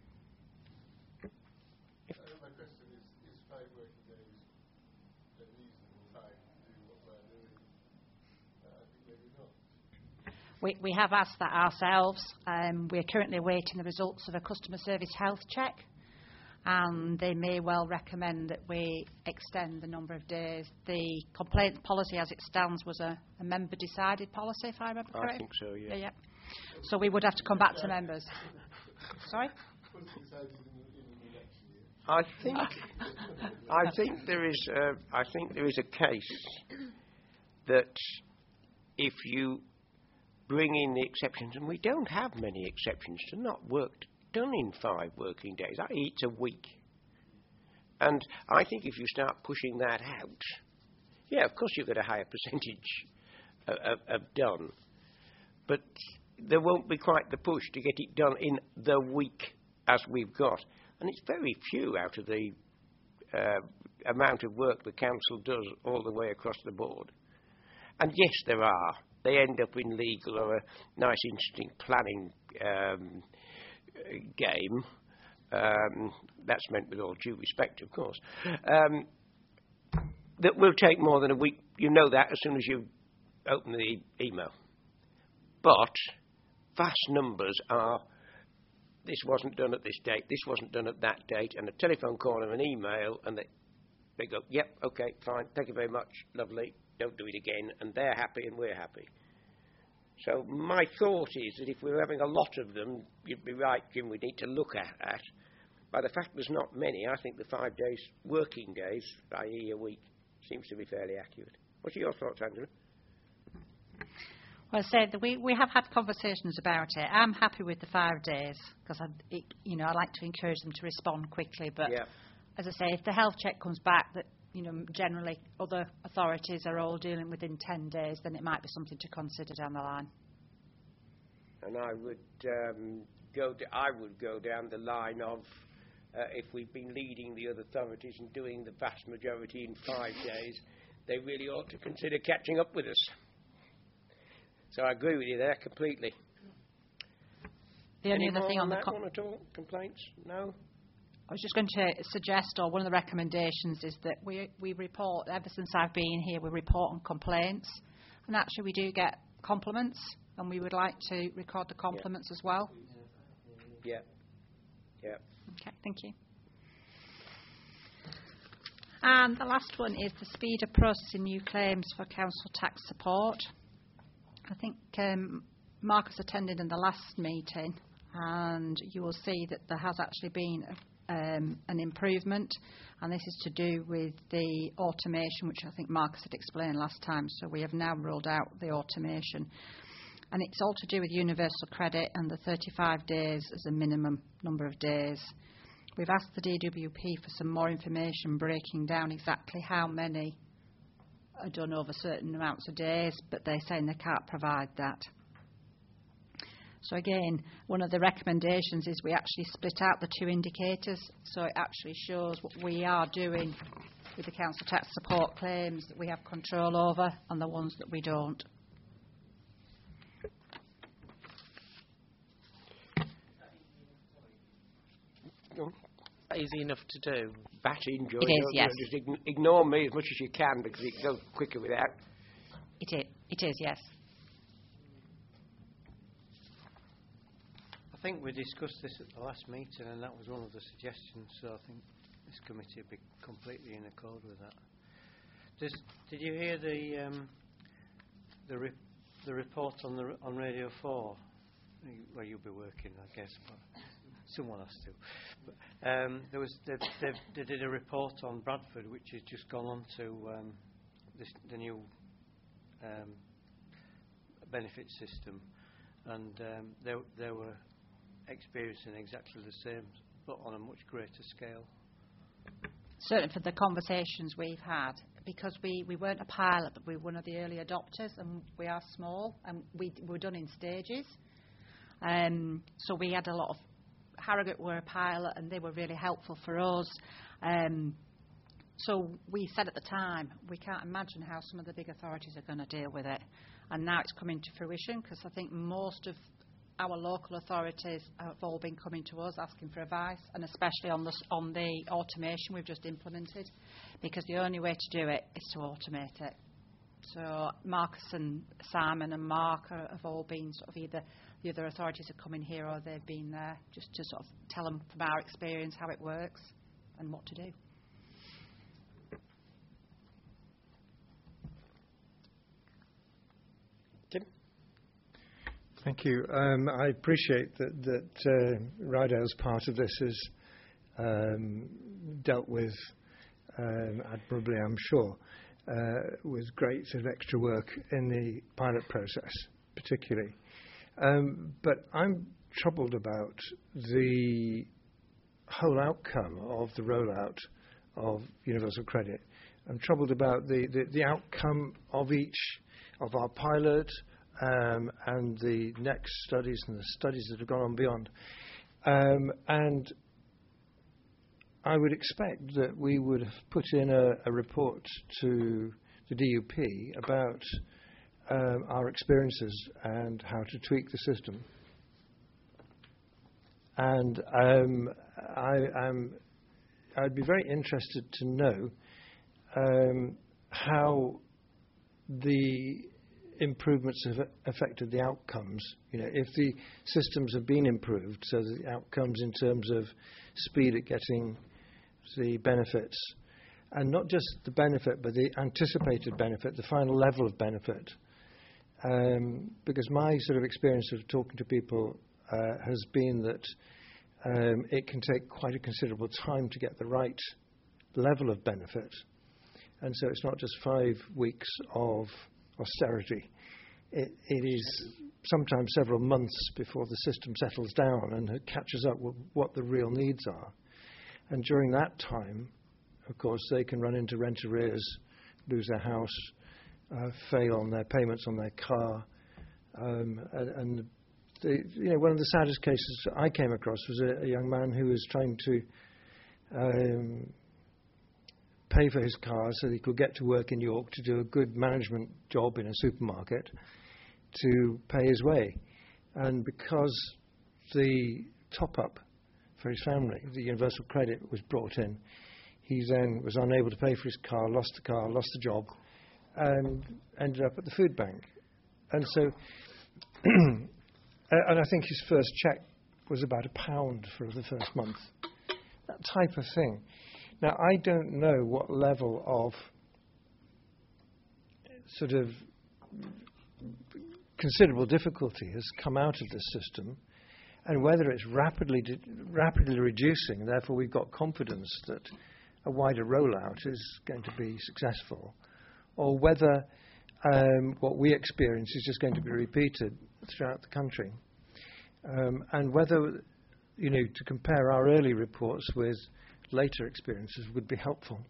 My question is 5 working days a reasonable time to do what we're doing? I think maybe not. We have asked that ourselves. We're currently awaiting the results of a customer service health check, and they may well recommend that we extend the number of days. The complaint policy as it stands was a member-decided policy, if I remember correctly. I think so, yeah. Yeah. So we would have to come back to members. Sorry? I think there is a case that if you bring in the exceptions, and we don't have many exceptions to not work done in 5 working days, i.e. it's a week. And I think if you start pushing that out, yeah, of course you've got a higher percentage of done, but there won't be quite the push to get it done in the week as we've got. And it's very few out of the amount of work the council does all the way across the board. And yes, there are. They end up in legal or a nice, interesting planning game. That's meant with all due respect, of course. That will take more than a week. You know that as soon as you open the email. But vast numbers are, this wasn't done at this date, this wasn't done at that date, and a telephone call and an email, and they go, yep, okay, fine, thank you very much, lovely, don't do it again, and they're happy and we're happy. So my thought is that if we're having a lot of them, you'd be right, Jim, we need to look at. By the fact there's not many, I think the 5 days, working days, i.e. a week, seems to be fairly accurate. What's your thoughts, Angela? Well, I said that we have had conversations about it. I'm happy with the 5 days because I like to encourage them to respond quickly. But as I say, if the health check comes back that generally other authorities are all dealing within 10 days, then it might be something to consider down the line. And I would go down the line of if we've been leading the other authorities and doing the vast majority in 5 days, they really ought to consider catching up with us. So I agree with you there completely. The only other thing on that one at all? Complaints? No? I was just going to suggest, or one of the recommendations is that we report, ever since I've been here, we report on complaints. And actually we do get compliments, and we would like to record the compliments as well. Yeah. Okay, thank you. And the last one is the speed of processing new claims for council tax support. I think Marcus attended in the last meeting, and you will see that there has actually been an improvement, and this is to do with the automation, which I think Marcus had explained last time. So we have now rolled out the automation, and it's all to do with universal credit and the 35 days as a minimum number of days. We've asked the DWP for some more information breaking down exactly how many are done over certain amounts of days, but they're saying they can't provide that. So again, one of the recommendations is we actually split out the 2 indicators, so it actually shows what we are doing with the council tax support claims that we have control over and the ones that we don't. Easy enough to do. Batting, Joy. It is, yes. Just ignore me as much as you can because it goes quicker without. It is, yes. I think we discussed this at the last meeting, and that was one of the suggestions. So I think this committee would be completely in accord with that. Did you hear the report on Radio 4? Where you'll be working, I guess, but someone has to. But, they did a report on Bradford, which has just gone on to the new benefit system, and they were experiencing exactly the same, but on a much greater scale. Certainly for the conversations we've had, because we weren't a pilot, but we were one of the early adopters, and we are small, and we were done in stages. So we had a lot of Harrogate were a pilot, and they were really helpful for us. So we said at the time, we can't imagine how some of the big authorities are going to deal with it. And now it's coming to fruition, because I think most of our local authorities have all been coming to us asking for advice, and especially on the automation we've just implemented, because the only way to do it is to automate it. So Marcus and Simon and Mark have all been sort of either the other authorities have come in here or they've been there just to sort of tell them from our experience how it works and what to do. Tim? Thank you. I appreciate that Rydell's part of this is dealt with admirably, I'm sure, with great sort of extra work in the pilot process, particularly. But I'm troubled about the whole outcome of the rollout of universal credit. I'm troubled about the outcome of each of our pilot and the next studies and the studies that have gone on beyond. And I would expect that we would have put in a report to the DUP about our experiences and how to tweak the system. And I'd be very interested to know how the improvements have affected the outcomes. You know, if the systems have been improved, so that the outcomes in terms of speed at getting the benefits, and not just the benefit, but the anticipated benefit, the final level of benefit. Because my sort of experience of talking to people has been that it can take quite a considerable time to get the right level of benefit. And so it's not just 5 weeks of austerity. It is sometimes several months before the system settles down and it catches up with what the real needs are. And during that time, of course, they can run into rent arrears, lose their house, fail on their payments on their car. And one of the saddest cases I came across was a young man who was trying to pay for his car so that he could get to work in York to do a good management job in a supermarket to pay his way. And because the top-up for his family, the universal credit, was brought in, he then was unable to pay for his car, lost the job, and ended up at the food bank. And so, and I think his first cheque was about £1 for the first month. That type of thing. Now, I don't know what level of sort of considerable difficulty has come out of this system, and whether it's rapidly reducing, and therefore we've got confidence that a wider rollout is going to be successful, or whether what we experience is just going to be repeated throughout the country. And whether, to compare our early reports with later experiences would be helpful.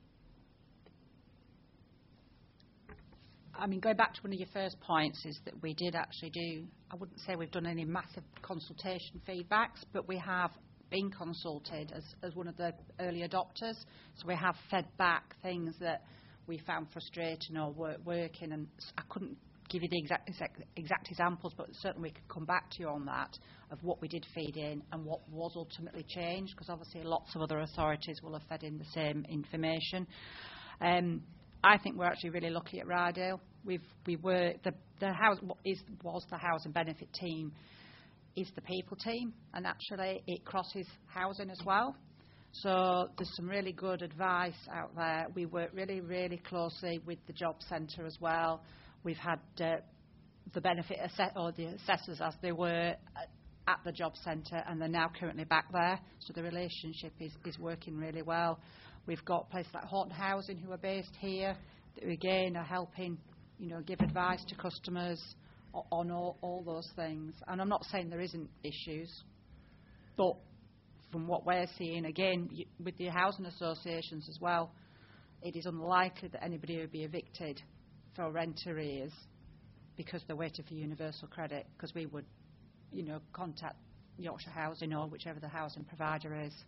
I mean, going back to one of your first points is that we did actually do, I wouldn't say we've done any massive consultation feedbacks, but we have been consulted as one of the early adopters. So we have fed back things that we found frustrating or weren't working, and I couldn't give you the exact examples, but certainly we could come back to you on that, of what we did feed in and what was ultimately changed, because obviously lots of other authorities will have fed in the same information. I think we're actually really lucky at Rydale. The housing benefit team is the people team, and actually it crosses housing as well. So there's some really good advice out there. We work really, really closely with the job centre as well. We've had the benefit or the assessors as they were at the job centre, and they're now currently back there. So the relationship is working really well. We've got places like Horton Housing who are based here, that again are helping, give advice to customers on all those things. And I'm not saying there isn't issues, but from what we're seeing, again, with the housing associations as well, it is unlikely that anybody will be evicted for rent arrears because they're waiting for universal credit, because we would, contact Yorkshire Housing or whichever the housing provider is.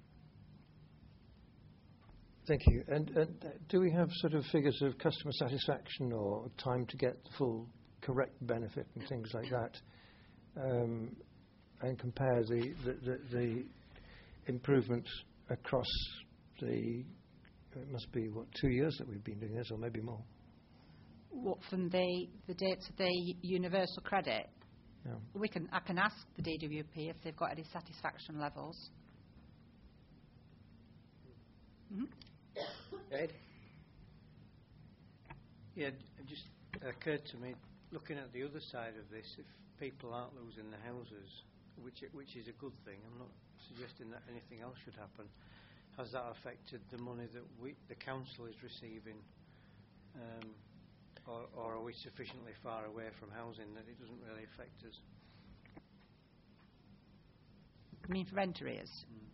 Thank you. And do we have sort of figures of customer satisfaction or time to get the full correct benefit and things like that, and compare the improvements across it must be, 2 years that we've been doing this, or maybe more? What, from the dates of the universal credit? Yeah. I can ask the DWP if they've got any satisfaction levels. Mm-hmm. Ed? Yeah, it just occurred to me, looking at the other side of this, if people aren't losing their houses, which is a good thing, I'm not suggesting that anything else should happen, has that affected the money that the council is receiving, or are we sufficiently far away from housing that it doesn't really affect us? You mean for rent arrears?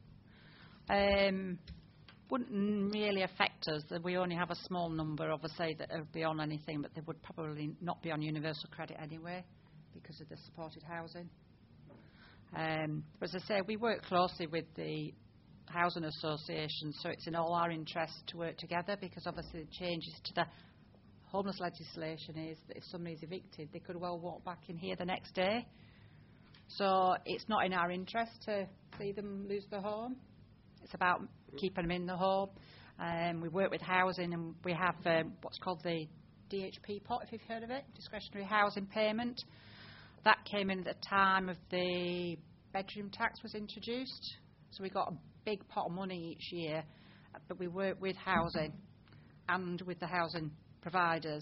Wouldn't really affect us. We only have a small number, obviously, that are beyond anything, but they would probably not be on universal credit anyway because of the supported housing. As I say, we work closely with the housing associations, so it's in all our interests to work together, because obviously the changes to the homeless legislation is that if somebody's evicted, they could well walk back in here the next day. So it's not in our interest to see them lose their home. It's about keeping them in the home. We work with housing, and we have what's called the DHP pot, if you've heard of it, discretionary housing payment. That came in at the time of the bedroom tax was introduced. So we got a big pot of money each year, but we work with housing and with the housing providers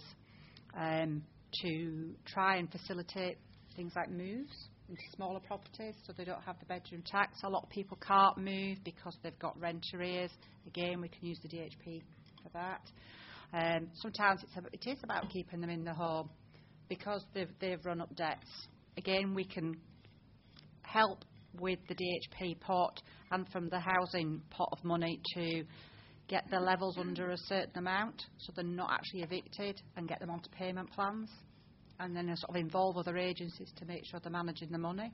to try and facilitate things like moves into smaller properties so they don't have the bedroom tax. A lot of people can't move because they've got rent arrears. Again, we can use the DHP for that. Sometimes it is about keeping them in the home because they've run up debts. Again, we can help with the DHP pot and from the housing pot of money to get the levels under a certain amount so they're not actually evicted, and get them onto payment plans, and then sort of involve other agencies to make sure they're managing the money.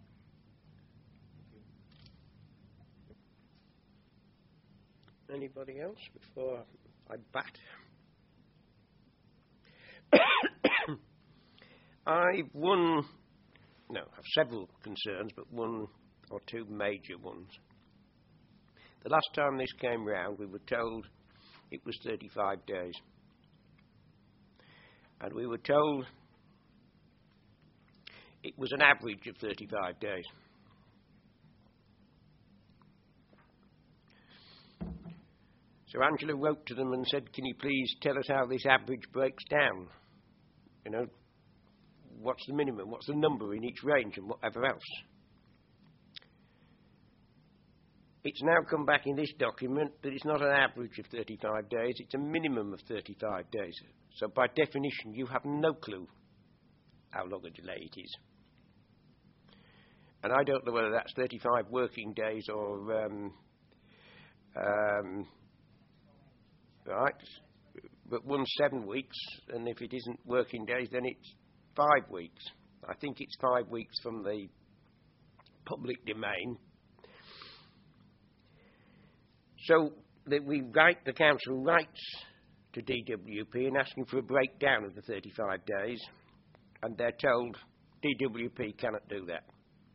Anybody else before I bat? I have several concerns, but one or two major ones. The last time this came round, we were told it was 35 days. And we were told it was an average of 35 days. So Angela wrote to them and said, can you please tell us how this average breaks down? You know, what's the minimum, what's the number in each range and whatever else. It's now come back in this document that it's not an average of 35 days, it's a minimum of 35 days. So by definition, you have no clue how long a delay it is. And I don't know whether that's 35 working days or, right, but one's 7 weeks, and if it isn't working days, then it's 5 weeks. I think it's 5 weeks from the public domain. So that the council writes to DWP and asking for a breakdown of the 35 days, and they're told DWP cannot do that.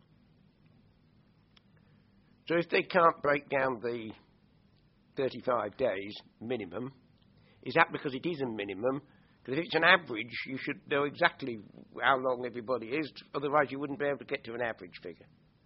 So if they can't break down the 35 days minimum, is that because it is a minimum? Because if it's an average, you should know exactly how long everybody is, otherwise you wouldn't be able to get to an average figure.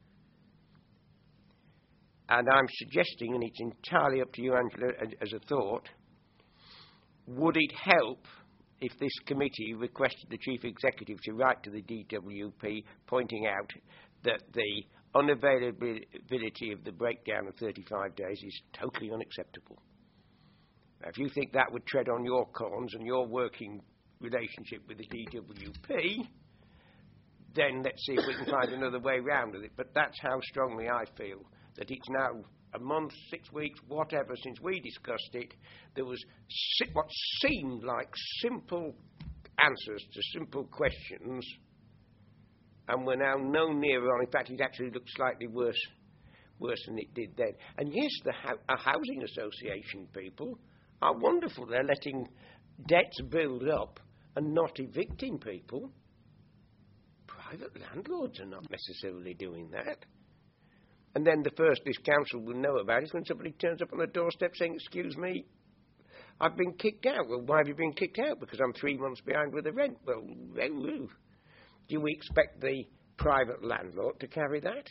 And I'm suggesting, and it's entirely up to you, Angela, as a thought, would it help if this committee requested the Chief Executive to write to the DWP pointing out that the unavailability of the breakdown of 35 days is totally unacceptable? Now, if you think that would tread on your corns and your working relationship with the DWP, then let's see if we can find another way round with it. But that's how strongly I feel. That it's now a month, 6 weeks, whatever, since we discussed it. There was what seemed like simple answers to simple questions, and we're now no nearer on. In fact, it actually looks slightly worse than it did then. And yes, the housing association people are wonderful. They're letting debts build up and not evicting people. Private landlords are not necessarily doing that. And then the first this council will know about is when somebody turns up on the doorstep saying, excuse me, I've been kicked out. Well, why have you been kicked out? Because I'm 3 months behind with the rent. Well, do we expect the private landlord to carry that?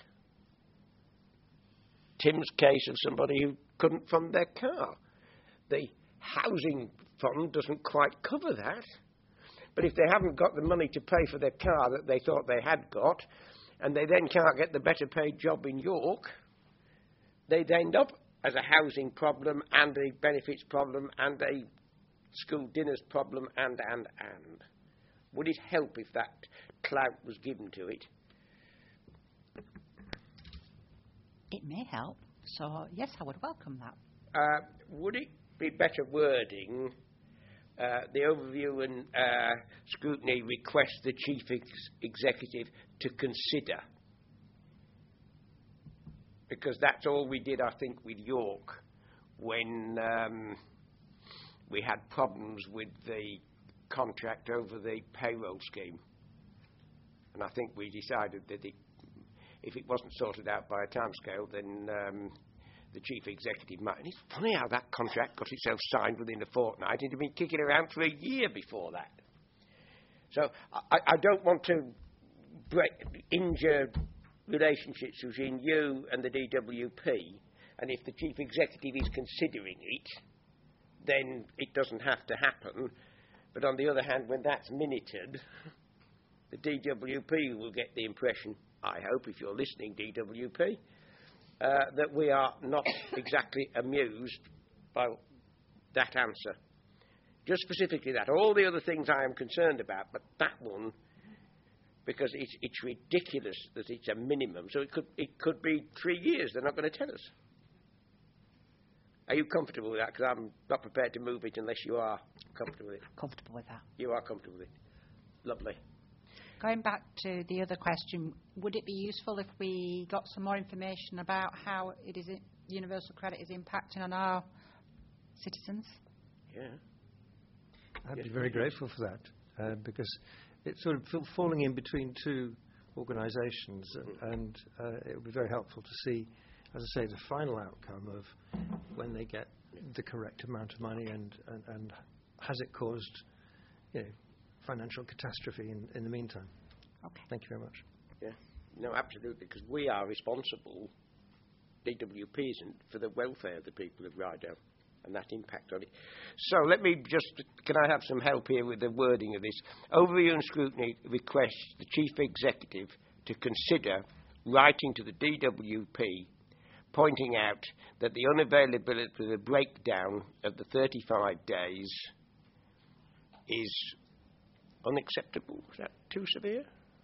Tim's case of somebody who couldn't fund their car. The housing fund doesn't quite cover that. But if they haven't got the money to pay for their car that they thought they had got, and they then can't get the better paid job in York, they'd end up as a housing problem and a benefits problem and a school dinners problem and. Would it help if that clout was given to it? It may help. So, yes, I would welcome that. Would it be better wording, the overview and scrutiny request the Chief Executive to consider because that's all we did, I think, with York when we had problems with the contract over the payroll scheme. And I think we decided that if it wasn't sorted out by a timescale, then the chief executive might. And it's funny how that contract got itself signed within a fortnight. It had been kicking around for a year before that. So I don't want to injure relationships between you and the DWP. And if the chief executive is considering it, then it doesn't have to happen. But on the other hand, when that's minuted, the DWP will get the impression, I hope, if you're listening, DWP, that we are not exactly amused by that answer. Just specifically that. All the other things I am concerned about, but that one, because it's ridiculous that it's a minimum. So it could be 3 years. They're not going to tell us. Are you comfortable with that? Because I'm not prepared to move it unless you are comfortable with it. Comfortable with that. You are comfortable with it. Lovely. Going back to the other question, would it be useful if we got some more information about how universal credit is impacting on our citizens? Yeah. I'd be very grateful for that because it's sort of falling in between two organisations, and it would be very helpful to see, as I say, the final outcome of when they get the correct amount of money and has it caused, financial catastrophe in the meantime. Okay. Thank you very much. Yeah. No, absolutely, because we are responsible, DWP isn't, for the welfare of the people of Rydal and that impact on it. So let me can I have some help here with the wording of this? Overview and scrutiny requests the Chief Executive to consider writing to the DWP pointing out that the unavailability of the breakdown of the 35 days is unacceptable. Is that too severe?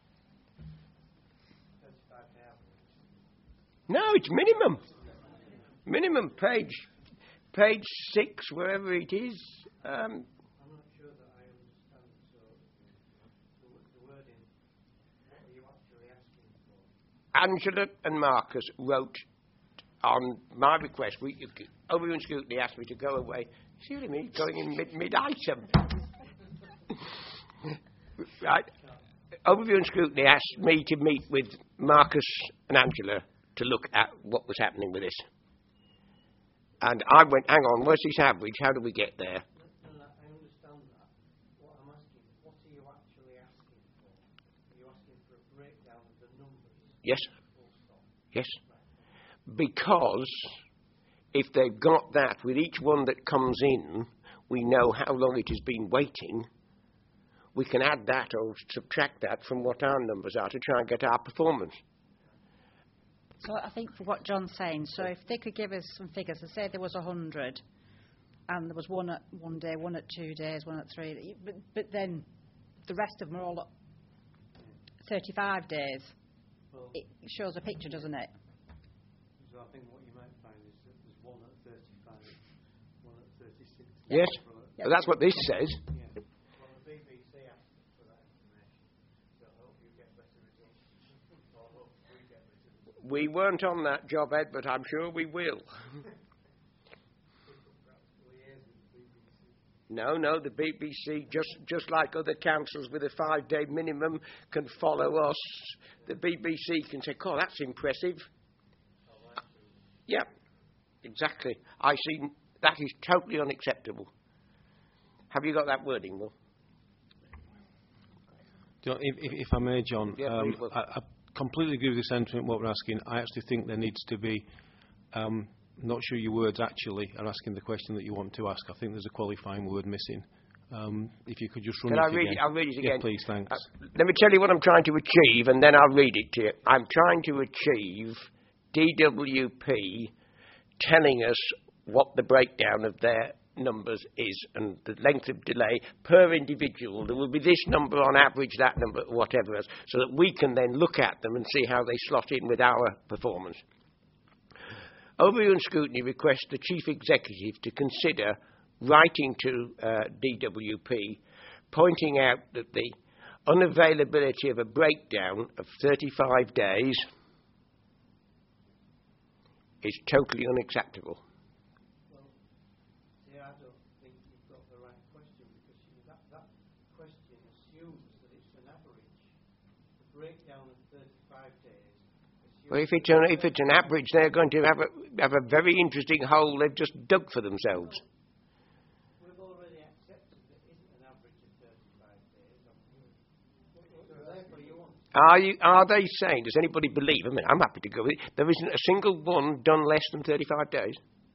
No, it's minimum. Minimum, page 6, wherever it is. I'm not sure that I understand. So the wording, what are you actually asking for? Angela and Marcus wrote on my request. Overview and scrutiny asked me to go away. See what I mean? Going in mid-item. Right. Overview and scrutiny asked me to meet with Marcus and Angela to look at what was happening with this. And I went, hang on, where's this average? How do we get there? No, I understand that. What I'm asking, what are you actually asking for? Are you asking for a breakdown of the numbers? Yes. Yes. Because if they've got that with each one that comes in, we know how long it has been waiting. We can add that or subtract that from what our numbers are to try and get our performance. So I think for what John's saying, so if they could give us some figures, and say there was 100, and there was one at 1 day, one at 2 days, one at 3, but then the rest of them are all at 35 days. Well, it shows a picture, doesn't it? So I think what you might find is that there's one at 35, one at 36. Yes, well, that's what this says. Yeah. Well, the BBC asked for that information, so I hope you get better results. Or I hope we get better results. We weren't on that job, Ed, but I'm sure we will. No, the BBC, just like other councils with a 5-day minimum, can follow us. The BBC can say, oh, that's impressive. Yeah, exactly. I see that is totally unacceptable. Have you got that wording, Will? If I may, John, yeah, I completely agree with the sentiment, what we're asking. I actually think there needs to be, not sure your words actually are asking the question that you want to ask. I think there's a qualifying word missing. If you could just run it again. I'll read it again. Yeah, please, thanks. Let me tell you what I'm trying to achieve, and then I'll read it to you. I'm trying to achieve DWP telling us what the breakdown of their numbers is and the length of delay per individual. There will be this number on average, that number, whatever else, so that we can then look at them and see how they slot in with our performance. Overview and scrutiny requests the Chief Executive to consider writing to DWP, pointing out that the unavailability of a breakdown of 35 days is totally unacceptable. Well, see, I don't think you've got the right question because that question assumes that it's an average. The breakdown of 35 days. Well, if it's an average, they're going to have a very interesting hole they've just dug for themselves. We've already accepted that isn't an average of 35 days. So therefore you want. Are they saying? Does anybody believe? I mean, I'm happy to go with it. There isn't a single one done less than 35 days.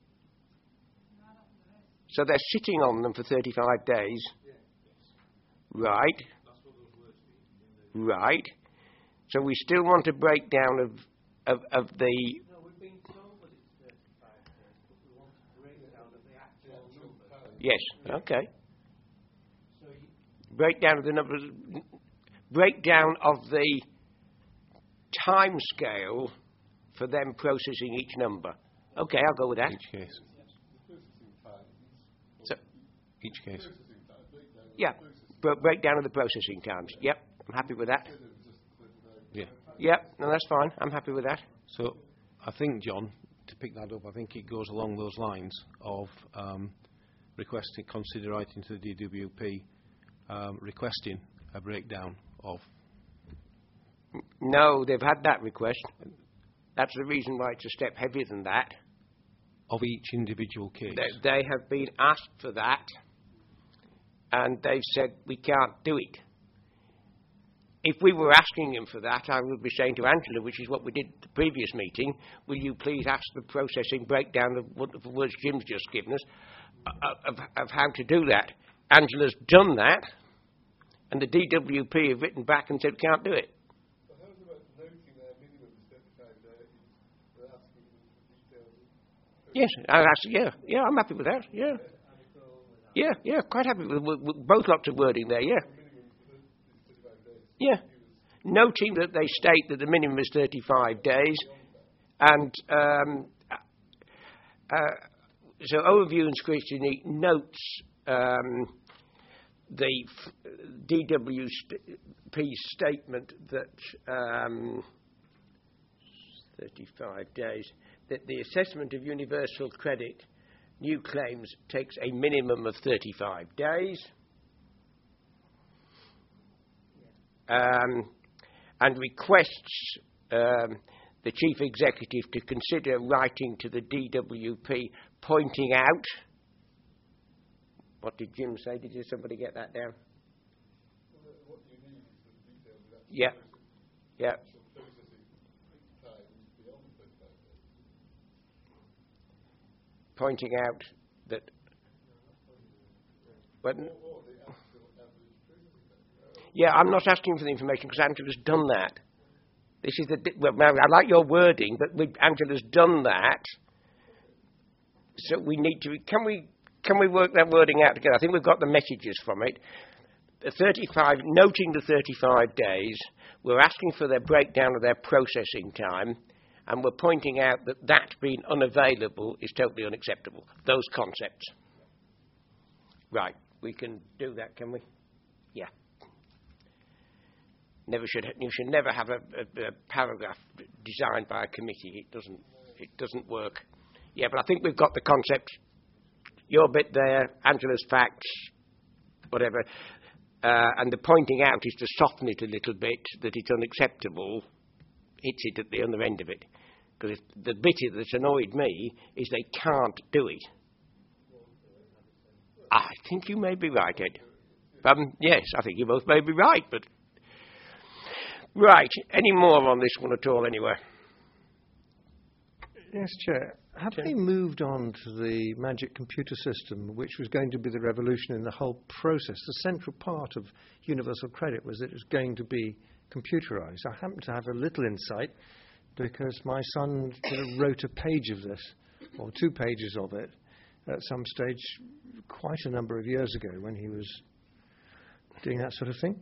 So they're sitting on them for 35 days. Right. Right. So we still want a breakdown of the. No, we've been told that it's 35 days, but we want a breakdown of the actual numbers. Yes. Okay. So Breakdown of the numbers. Breakdown of the time scale for them processing each number. Okay, I'll go with that. Each case. So, Each case. yeah, breakdown of the processing times. Yep, I'm happy with that. Yeah. Yep, no, that's fine. I'm happy with that. So I think, John, to pick that up, I think it goes along those lines of requesting, consider writing to the DWP, requesting a breakdown of. No, they've had that request. That's the reason why it's a step heavier than that. Of each individual case. They have been asked for that, and they've said we can't do it. If we were asking them for that, I would be saying to Angela, which is what we did at the previous meeting, will you please ask the processing breakdown of wonderful words Jim's just given us, of how to do that. Angela's done that, and the DWP have written back and said we can't do it. But how about noting their minimum is 35 days? They're asking for details. Yes, I'm happy with that, Yeah, quite happy with both lots of wording there, yeah. Yeah, noting that they state that the minimum is 35 days, and so overview and scrutiny notes the DWP statement that 35 days, that the assessment of universal credit new claims takes a minimum of 35 days. And requests the Chief Executive to consider writing to the DWP pointing out. What did Jim say? Did somebody get that down? What you need is the details of that. Yeah. Pointing out that. Yeah, I'm not asking for the information because Angela's done that. This is I like your wording, but Angela's done that. So we need to. Can we work that wording out together? I think we've got the messages from it. The 35, noting the 35 days, we're asking for their breakdown of their processing time, and we're pointing out that being unavailable is totally unacceptable. Those concepts. Right, we can do that, can we? Yeah. You should never have a paragraph designed by a committee. It doesn't work. Yeah, but I think we've got the concept. Your bit there, Angela's facts, whatever, and the pointing out is to soften it a little bit that it's unacceptable. Hits it at the other end of it, because the bit that's annoyed me is they can't do it. I think you may be right, Ed. Yes, I think you both may be right, but. Right, any more on this one at all, anyway? Yes, Chair. Have they moved on to the magic computer system, which was going to be the revolution in the whole process? The central part of universal credit was that it was going to be computerised. I happen to have a little insight because my son wrote a page of this, or 2 pages of it, at some stage quite a number of years ago when he was doing that sort of thing.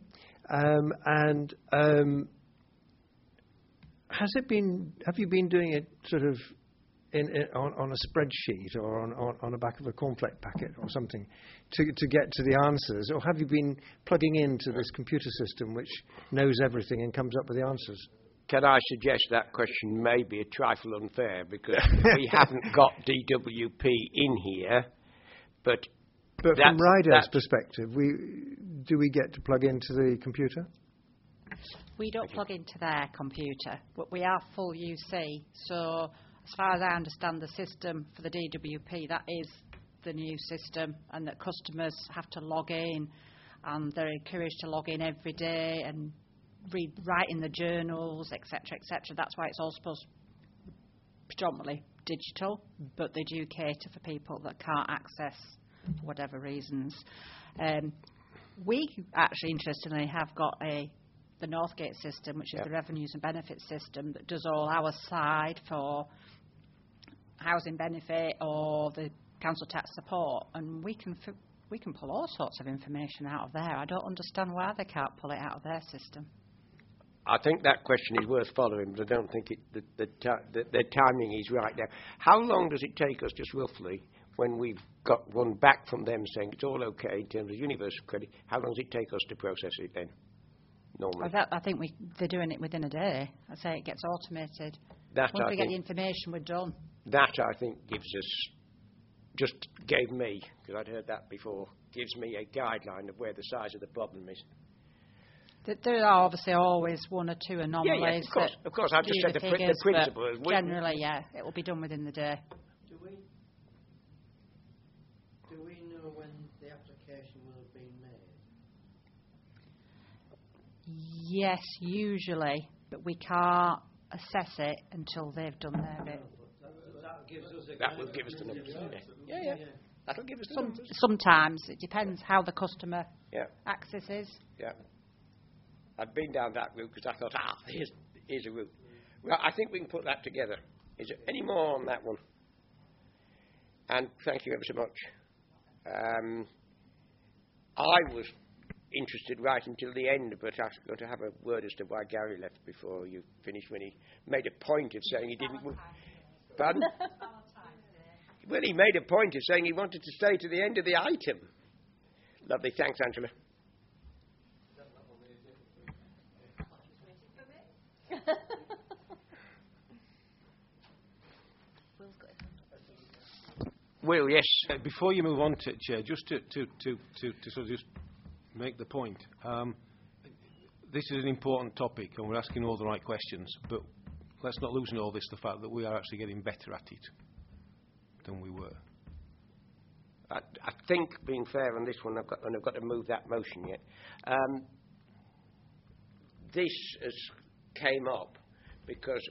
Have you been doing it sort of on a spreadsheet or on the back of a cornflake packet or something to get to the answers, or have you been plugging into this computer system which knows everything and comes up with the answers? Can I suggest that question may be a trifle unfair because we haven't got DWP in here, but from Ryder's perspective, do we get to plug into the computer? We don't plug into their computer, but we are full UC. So as far as I understand the system for the DWP, that is the new system, and that customers have to log in, and they're encouraged to log in every day and write in the journals, etc., etc. That's why it's all supposed to be predominantly digital, but they do cater for people that can't access for whatever reasons. We actually, interestingly, have got the Northgate system, which is the revenues and benefits system that does all our side for housing benefit or the council tax support, and we can pull all sorts of information out of there. I don't understand why they can't pull it out of their system. I think that question is worth following, but I don't think the timing is right now. How long does it take us, just roughly, when we've got one back from them saying it's all okay in terms of universal credit, how long does it take us to process it then, normally? I think they're doing it within a day. I say it gets automated. Once we get the information, we're done. That, I think, gave me, because I'd heard that before, gives me a guideline of where the size of the problem is. There are obviously always one or two anomalies. Yeah, of course. I've just said the principle. Generally, it will be done within the day. Do we know when the application will have been made? Yes, usually, but we can't assess it until they've done their bit. That will give us the numbers. Yeah. That'll give us the numbers. Sometimes it depends how the customer accesses. Yeah. I'd been down that route because I thought, here's a route. Well, I think we can put that together. Is there any more on that one? And thank you ever so much. I was interested right until the end, but I was going to have a word as to why Gary left before you finished, when he made a point of saying he didn't... Pardon? Well, he made a point of saying he wanted to stay to the end of the item. Lovely. Thanks, Angela. Will, yes. Before you move on to Chair, just to sort of just make the point, this is an important topic and we're asking all the right questions, but let's not lose in all this the fact that we are actually getting better at it than we were. I think, being fair on this one, I've got to move that motion yet. This has came up because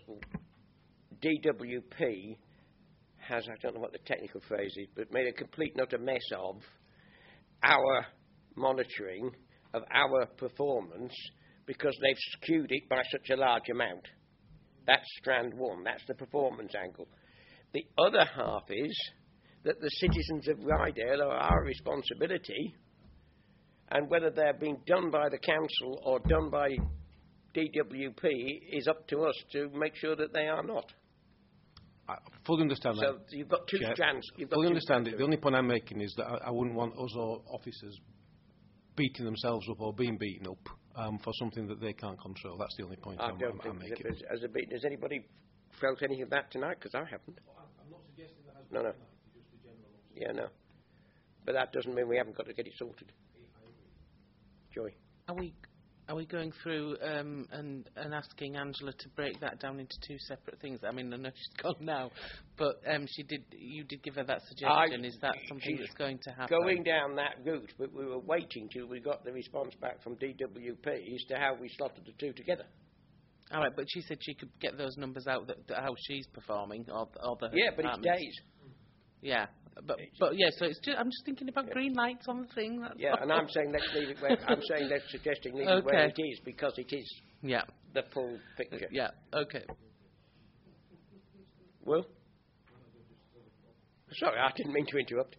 DWP has, I don't know what the technical phrase is, but made a complete and utter mess of our monitoring of our performance because they've skewed it by such a large amount. That's strand one. That's the performance angle. The other half is that the citizens of Rydale are our responsibility, and whether they're being done by the council or done by DWP is up to us to make sure that they are not. I fully understand that. So you've got two strands. Fully understand it. The only point I'm making is that I wouldn't want us or officers beating themselves up or being beaten up for something that they can't control. That's the only point I'm making. Has anybody felt any of that tonight? Because I haven't. I'm not suggesting that has been tonight, just a general observation. Yeah, no. But that doesn't mean we haven't got to get it sorted. Joy. Are we going through and asking Angela to break that down into two separate things? I mean, I know she's gone now, but you did give her that suggestion. Is that something that's going to happen? Going down that route, but we were waiting till we got the response back from DWP as to how we slotted the two together. All right, but she said she could get those numbers out, that how she's performing, or the yeah, but it's days. Yeah. But yeah, so it's I'm just thinking about green lights on the thing. That's all. And I'm saying let's leave it where suggesting leave it where it is because it is the full picture. Yeah. Okay. Will? Sorry, I didn't mean to interrupt.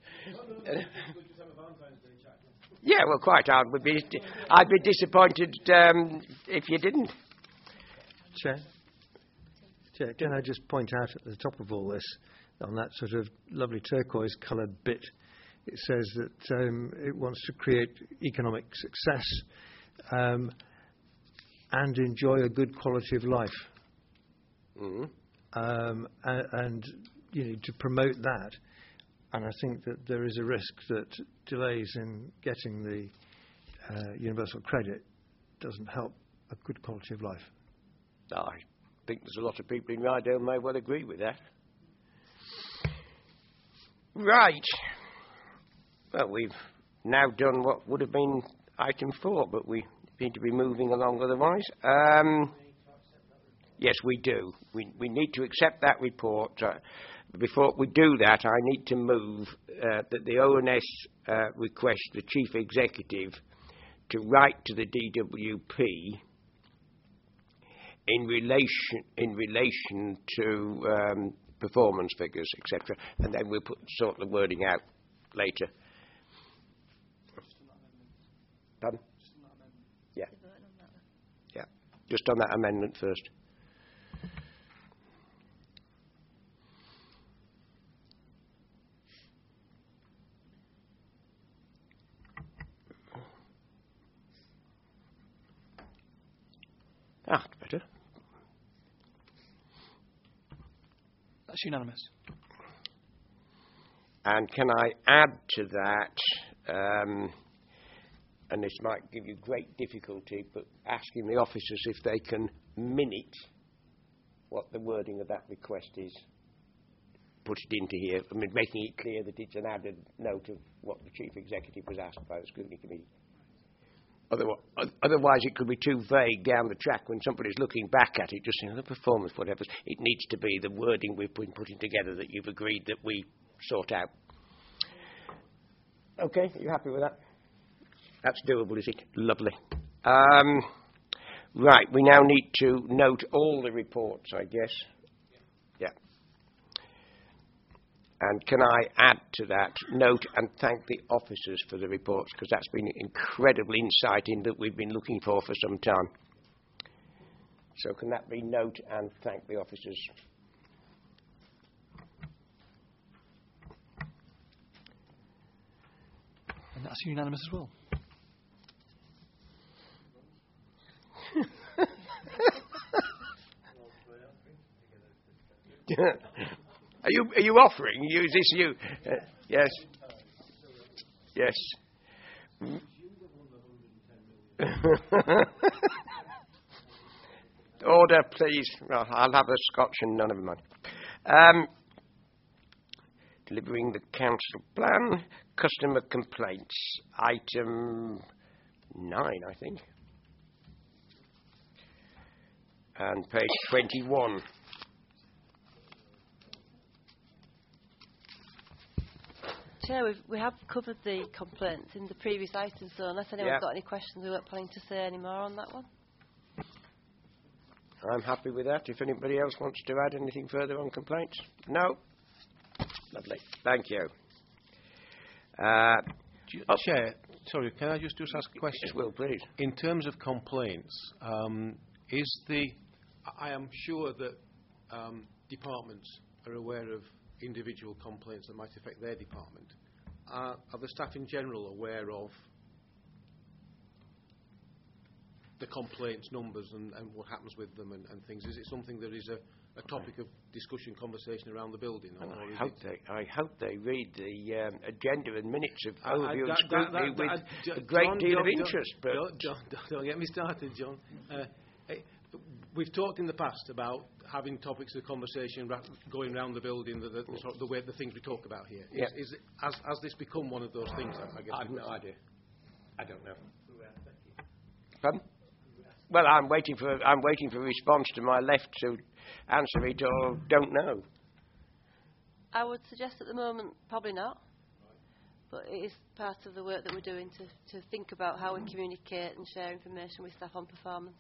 Yeah, well, quite. I'd be disappointed if you didn't. Chair, can I just point out at the top of all this, on that sort of lovely turquoise-coloured bit, it says that it wants to create economic success. and enjoy a good quality of life. Mm-hmm. And to promote that. And I think that there is a risk that delays in getting the universal credit doesn't help a good quality of life. I think there's a lot of people in Rydale may well agree with that. Right. Well, we've now done what would have been item 4, but we need to be moving along otherwise. Yes, we do. We need to accept that report. Before we do that, I need to move that the ONS request the Chief Executive to write to the DWP in relation to performance figures, etc., and then we'll sort the wording out later. Pardon? Yeah. Yeah. Just on that amendment first. Ah, better. That's unanimous. And can I add to that, and this might give you great difficulty, but asking the officers if they can minute what the wording of that request is, put it into here, I mean, making it clear that it's an added note of what the Chief Executive was asked by the Scrutiny Committee. Otherwise, it could be too vague down the track when somebody's looking back at it, just saying, the performance, whatever. It needs to be the wording we've been putting together that you've agreed that we sort out. Okay, are you happy with that? That's doable, is it? Lovely. Right, we now need to note all the reports, I guess. Yeah. And can I add to that, note and thank the officers for the reports, because that's been incredible insight in that we've been looking for some time. So can that be note and thank the officers? And that's unanimous as well. Are you offering? Is this you? Yes. Yes. Order, please. Well, I'll have a scotch and none of mine. Delivering the council plan. Customer complaints. Item 9, I think. And page 21. Chair, we have covered the complaints in the previous items, so unless anyone's got any questions, we weren't planning to say any more on that one. I'm happy with that. If anybody else wants to add anything further on complaints? No? Lovely. Thank you. Chair, sorry, can I just ask a question? Yes, Will, please. In terms of complaints, I am sure that departments are aware of individual complaints that might affect their department. Are the staff in general aware of the complaints numbers and what happens with them and things? Is it something that is a topic of discussion, conversation around the building? Or I hope they read the agenda and minutes of overview and scrutiny with a great deal of interest. But don't get me started, John. We've talked in the past about having topics of conversation going around the building, the way the things we talk about here. Has this become one of those things? I guess. I have no idea. I don't know. Pardon? Well, I'm waiting for a response to my left to answer it or don't know. I would suggest at the moment probably not, but it is part of the work that we're doing to think about how we communicate and share information with staff on performance.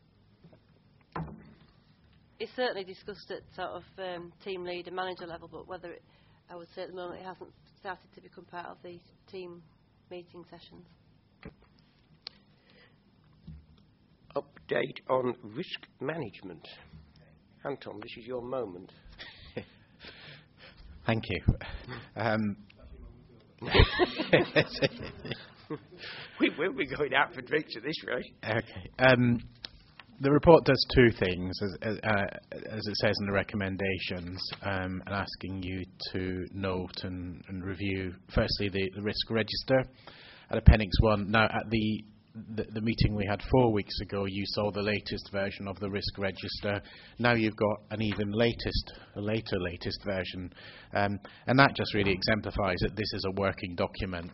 It's certainly discussed at sort of team lead and manager level, but I would say at the moment it hasn't started to become part of the team meeting sessions. Update on risk management. Anton, this is your moment. Thank you. We will be going out for drinks at this rate. Okay. The report does two things, as it says in the recommendations, and asking you to note and review, firstly, the risk register at Appendix 1. Now, at the meeting we had 4 weeks ago, you saw the latest version of the risk register. Now you've got an even latest version. And that just really exemplifies that this is a working document.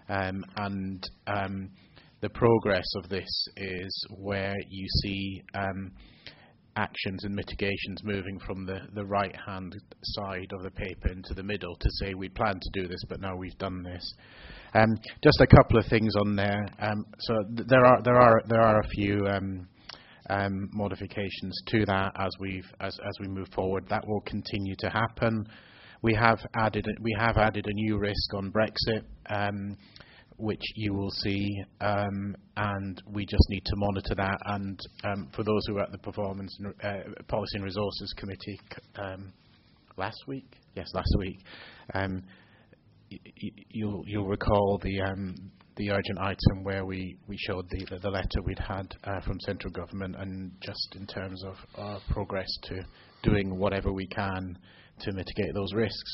The progress of this is where you see actions and mitigations moving from the right-hand side of the paper into the middle to say we plan to do this, but now we've done this. Just a couple of things on there. So there are a few modifications to that as we move forward. That will continue to happen. We have added a new risk on Brexit, which you will see, and we just need to monitor that. And for those who were at the Performance Policy and Resources Committee last week, you'll recall the urgent item where we showed the letter we'd had from central government, and just in terms of our progress to doing whatever we can to mitigate those risks.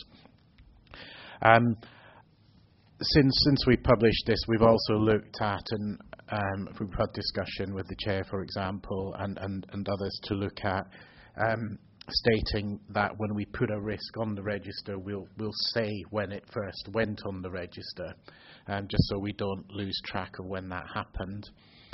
Since we published this, we've also looked at, and we've had discussion with the chair, for example, and others to look at stating that when we put a risk on the register, we'll say when it first went on the register, just so we don't lose track of when that happened.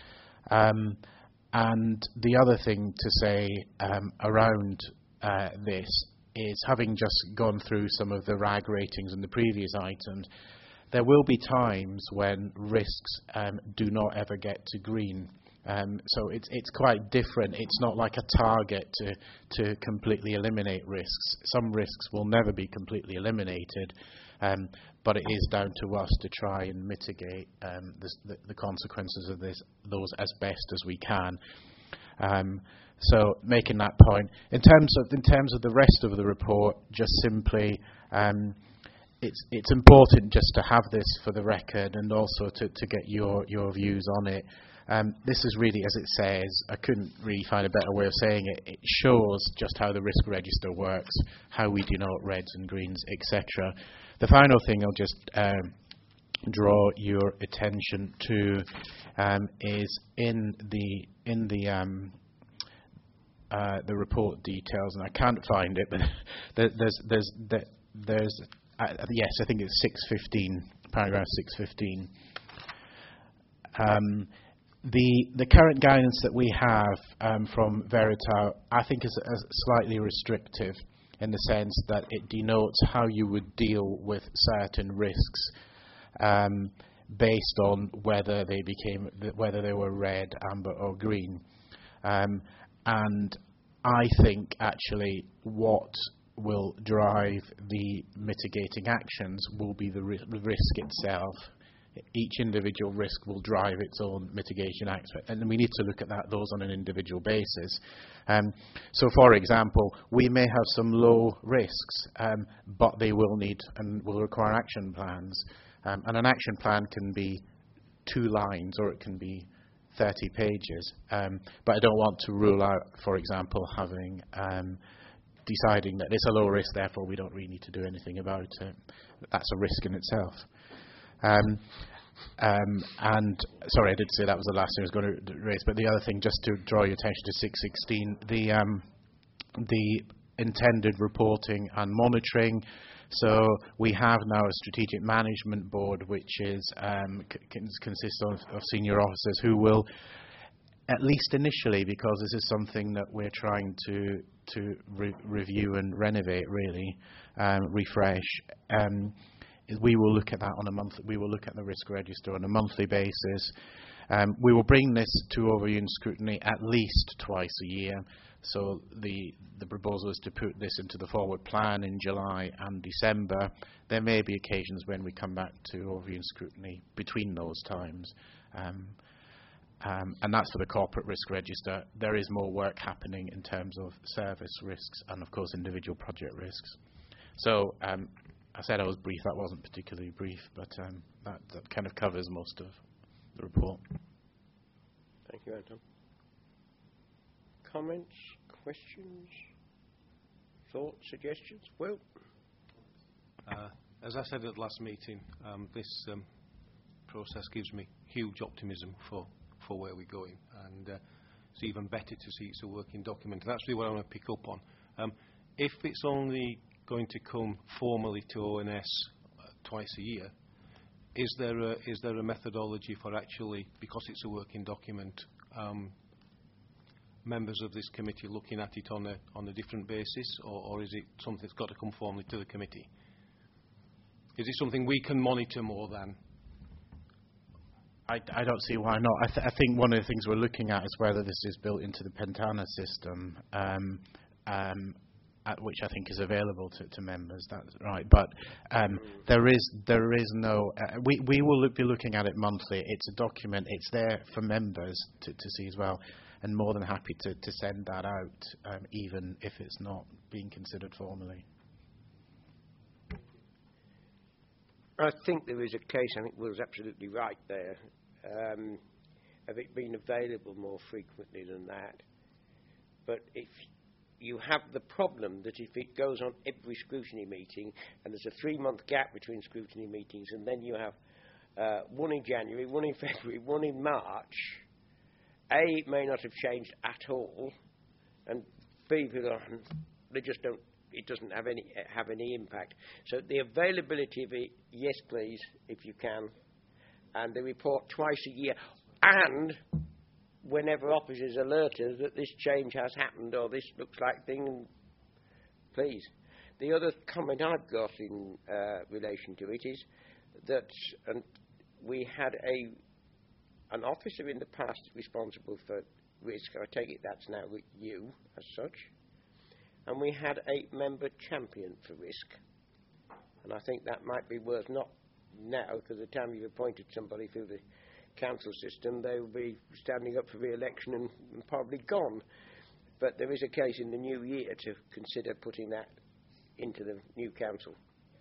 And the other thing to say around this is, having just gone through some of the RAG ratings in the previous items, there will be times when risks do not ever get to green. So it's quite different. It's not like a target to completely eliminate risks. Some risks will never be completely eliminated, but it is down to us to try and mitigate the consequences of those as best as we can. So making that point, in terms of the rest of the report, just simply. It's important just to have this for the record, and also to get your views on it. This is really, as it says, I couldn't really find a better way of saying it. It shows just how the risk register works, how we denote reds and greens, etc. The final thing I'll just draw your attention to is in the report details, and I can't find it, but there's yes, I think it's 615, paragraph 615. The current guidance that we have from Veritao, I think, is slightly restrictive, in the sense that it denotes how you would deal with certain risks based on whether they were red, amber, or green. And I think actually what will drive the mitigating actions will be the risk itself. Each individual risk will drive its own mitigation aspect, and we need to look at those on an individual basis. So, for example, we may have some low risks, but they will need and will require action plans. And an action plan can be 2 lines, or it can be 30 pages. But I don't want to rule out, for example, having deciding that it's a low risk, therefore we don't really need to do anything about it. That's a risk in itself. And sorry, I did say that was the last thing I was going to raise, but the other thing, just to draw your attention to 616, the intended reporting and monitoring. So we have now a strategic management board, which is consists of senior officers who will, at least initially, because this is something that we're trying to review and renovate, really, refresh. We will look at that on a monthly. We will look at the risk register on a monthly basis. We will bring this to overview and scrutiny at least twice a year. So the proposal is to put this into the forward plan in July and December. There may be occasions when we come back to overview and scrutiny between those times. And that's for the corporate risk register. There is more work happening in terms of service risks and, of course, individual project risks. So I said I was brief. That wasn't particularly brief, but that kind of covers most of the report. Thank you, Anton. comments, questions, thoughts, suggestions? Will? As I said at the last meeting, this process gives me huge optimism for where we're going, and it's even better to see it's a working document. And that's really what I want to pick up on. If it's only going to come formally to ONS twice a year, is there a methodology for actually, because it's a working document, members of this committee looking at it on a different basis, or is it something that's got to come formally to the committee? Is it something we can monitor more than? I don't see why not. I think one of the things we're looking at is whether this is built into the Pentana system, which I think is available to members. That's right. But there is no. We will be looking at it monthly. It's a document. It's there for members to see as well, and more than happy to send that out, even if it's not being considered formally. I think there is a case, I think Will's absolutely right there, of it being available more frequently than that. But if you have the problem that if it goes on every scrutiny meeting, and there's a 3-month gap between scrutiny meetings, and then you have one in January, one in February, one in March, A, it may not have changed at all, and B, they just don't. It doesn't have any impact. So the availability of it, yes, please, if you can, and the report twice a year, and whenever officers alert us that this change has happened or this looks like thing, please. The other comment I've got in relation to it is that we had an officer in the past responsible for risk. I take it that's now you as such. And we had a member champion for risk. And I think that might be worth not now, because the time you've appointed somebody through the council system, they will be standing up for re-election and probably gone. But there is a case in the new year to consider putting that into the new council.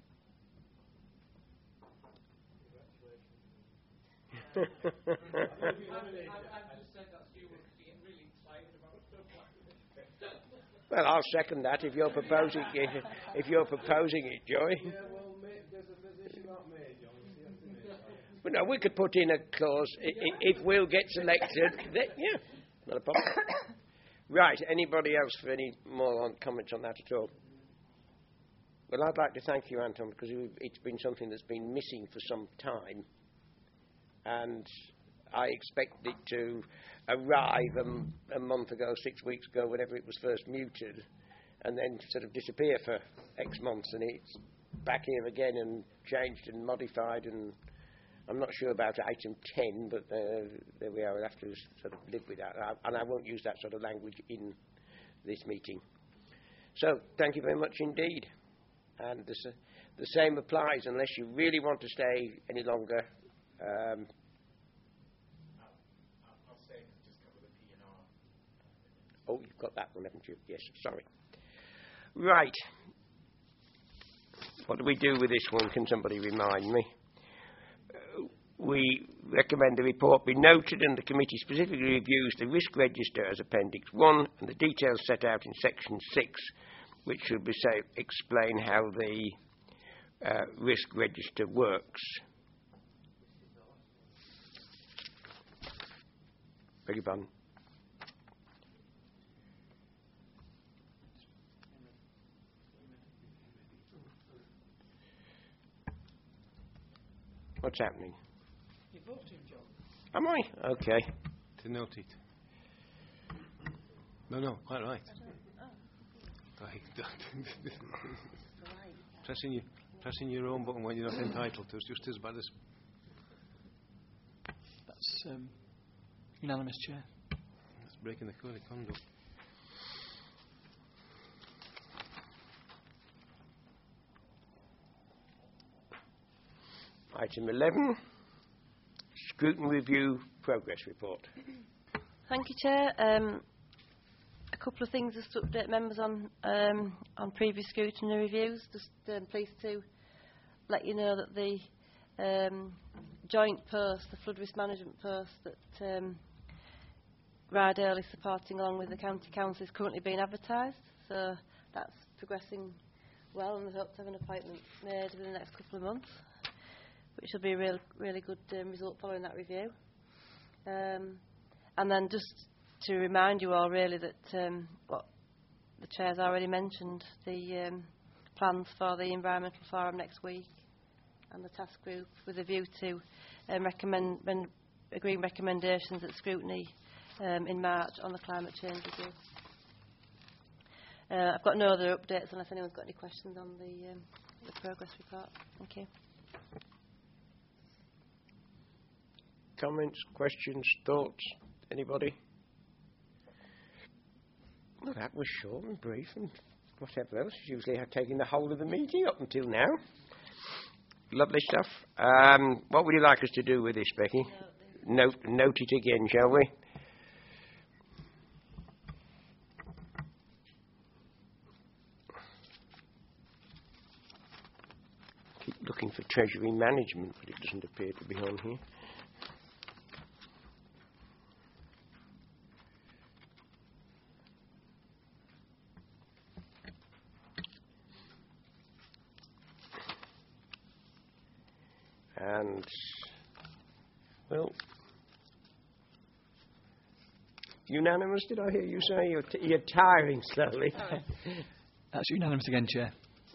Well, I'll second that if you're proposing it. If you're proposing it, Joy. Yeah, well, there's a position not made, Joy. But no, we could put in a clause if Will gets elected. Yeah, not a problem. Right. Anybody else for any more comments on that at all? Well, I'd like to thank you, Anton, because it's been something that's been missing for some time, and I expect it to arrive a month ago, 6 weeks ago, whenever it was first muted, and then sort of disappear for X months, and it's back here again and changed and modified, and I'm not sure about item 10, but there we are. We'll have to sort of live with that, and I won't use that sort of language in this meeting. So, thank you very much indeed, and the same applies unless you really want to stay any longer. Oh, you've got that one, haven't you? Yes, sorry. Right. What do we do with this one? Can somebody remind me? We recommend the report be noted and the committee specifically reviews the risk register as Appendix 1 and the details set out in Section 6, which should be explain how the risk register works. Beg your pardon. What's happening? You're voting, John. Am I? Okay. To note it. No, quite right. Pressing your own button when you're not entitled to is just as bad as... That's unanimous, Chair. That's breaking the code of conduct. Item 11, Scrutiny Review Progress Report. Thank you, Chair. A couple of things just to update members on previous scrutiny reviews. Just pleased to let you know that the joint post, the flood risk management post that Ride Early supporting along with the County Council is currently being advertised, so that's progressing well, and we hope to have an appointment made within the next couple of months, which will be a really good result following that review. And then just to remind you all really that what the Chair's already mentioned, the plans for the Environmental Forum next week and the task group with a view to agreeing recommendations at scrutiny in March on the climate change review. I've got no other updates unless anyone's got any questions on the progress report. Thank you. Comments, questions, thoughts? Anybody? Well, that was short and brief, and whatever else. Usually I've taken the whole of the meeting up until now. Lovely stuff. What would you like us to do with this, Becky? Note it again, shall we? Keep looking for Treasury Management, but it doesn't appear to be on here. And, well, unanimous, did I hear you say? You're tiring slowly. That's unanimous again, Chair.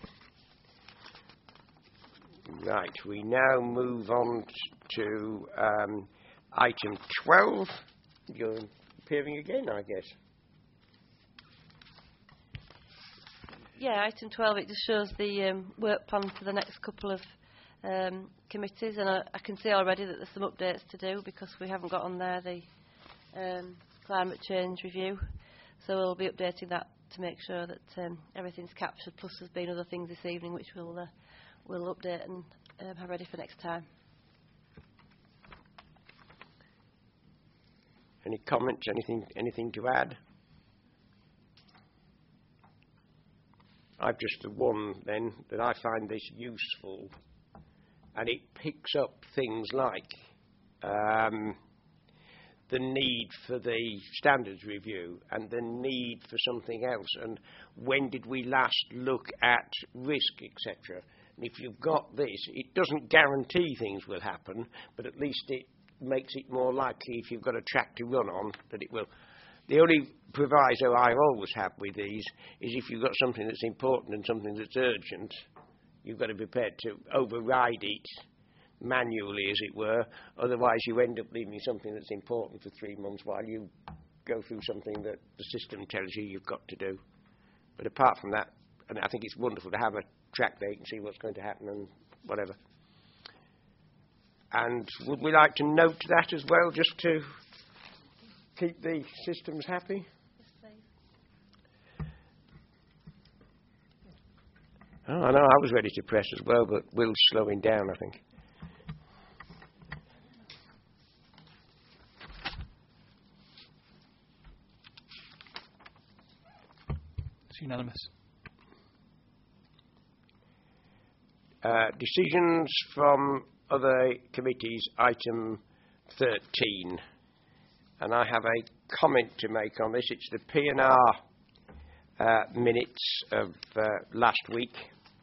Right, we now move on to item 12. You're appearing again, I guess. Yeah, item 12, it just shows the work plan for the next couple of committees, and I can see already that there's some updates to do because we haven't got on there the climate change review, so we'll be updating that to make sure that everything's captured, plus there's been other things this evening which we'll update and have ready for next time. Any comments, anything to add? I've just the one then that I find this useful, and it picks up things like the need for the standards review and the need for something else, and when did we last look at risk, etc. And if you've got this, it doesn't guarantee things will happen, but at least it makes it more likely, if you've got a track to run on, that it will. The only proviso I always have with these is if you've got something that's important and something that's urgent, you've got to be prepared to override it manually, as it were. Otherwise, you end up leaving something that's important for 3 months while you go through something that the system tells you you've got to do. But apart from that, and I think it's wonderful to have a track date and see what's going to happen and whatever. And would we like to note that as well, just to keep the systems happy? Yes, please. Oh, I know, I was ready to press as well, but Will's slowing down, I think. It's unanimous. Decisions from other committees, item 13. And I have a comment to make on this. It's the P&R minutes of last week.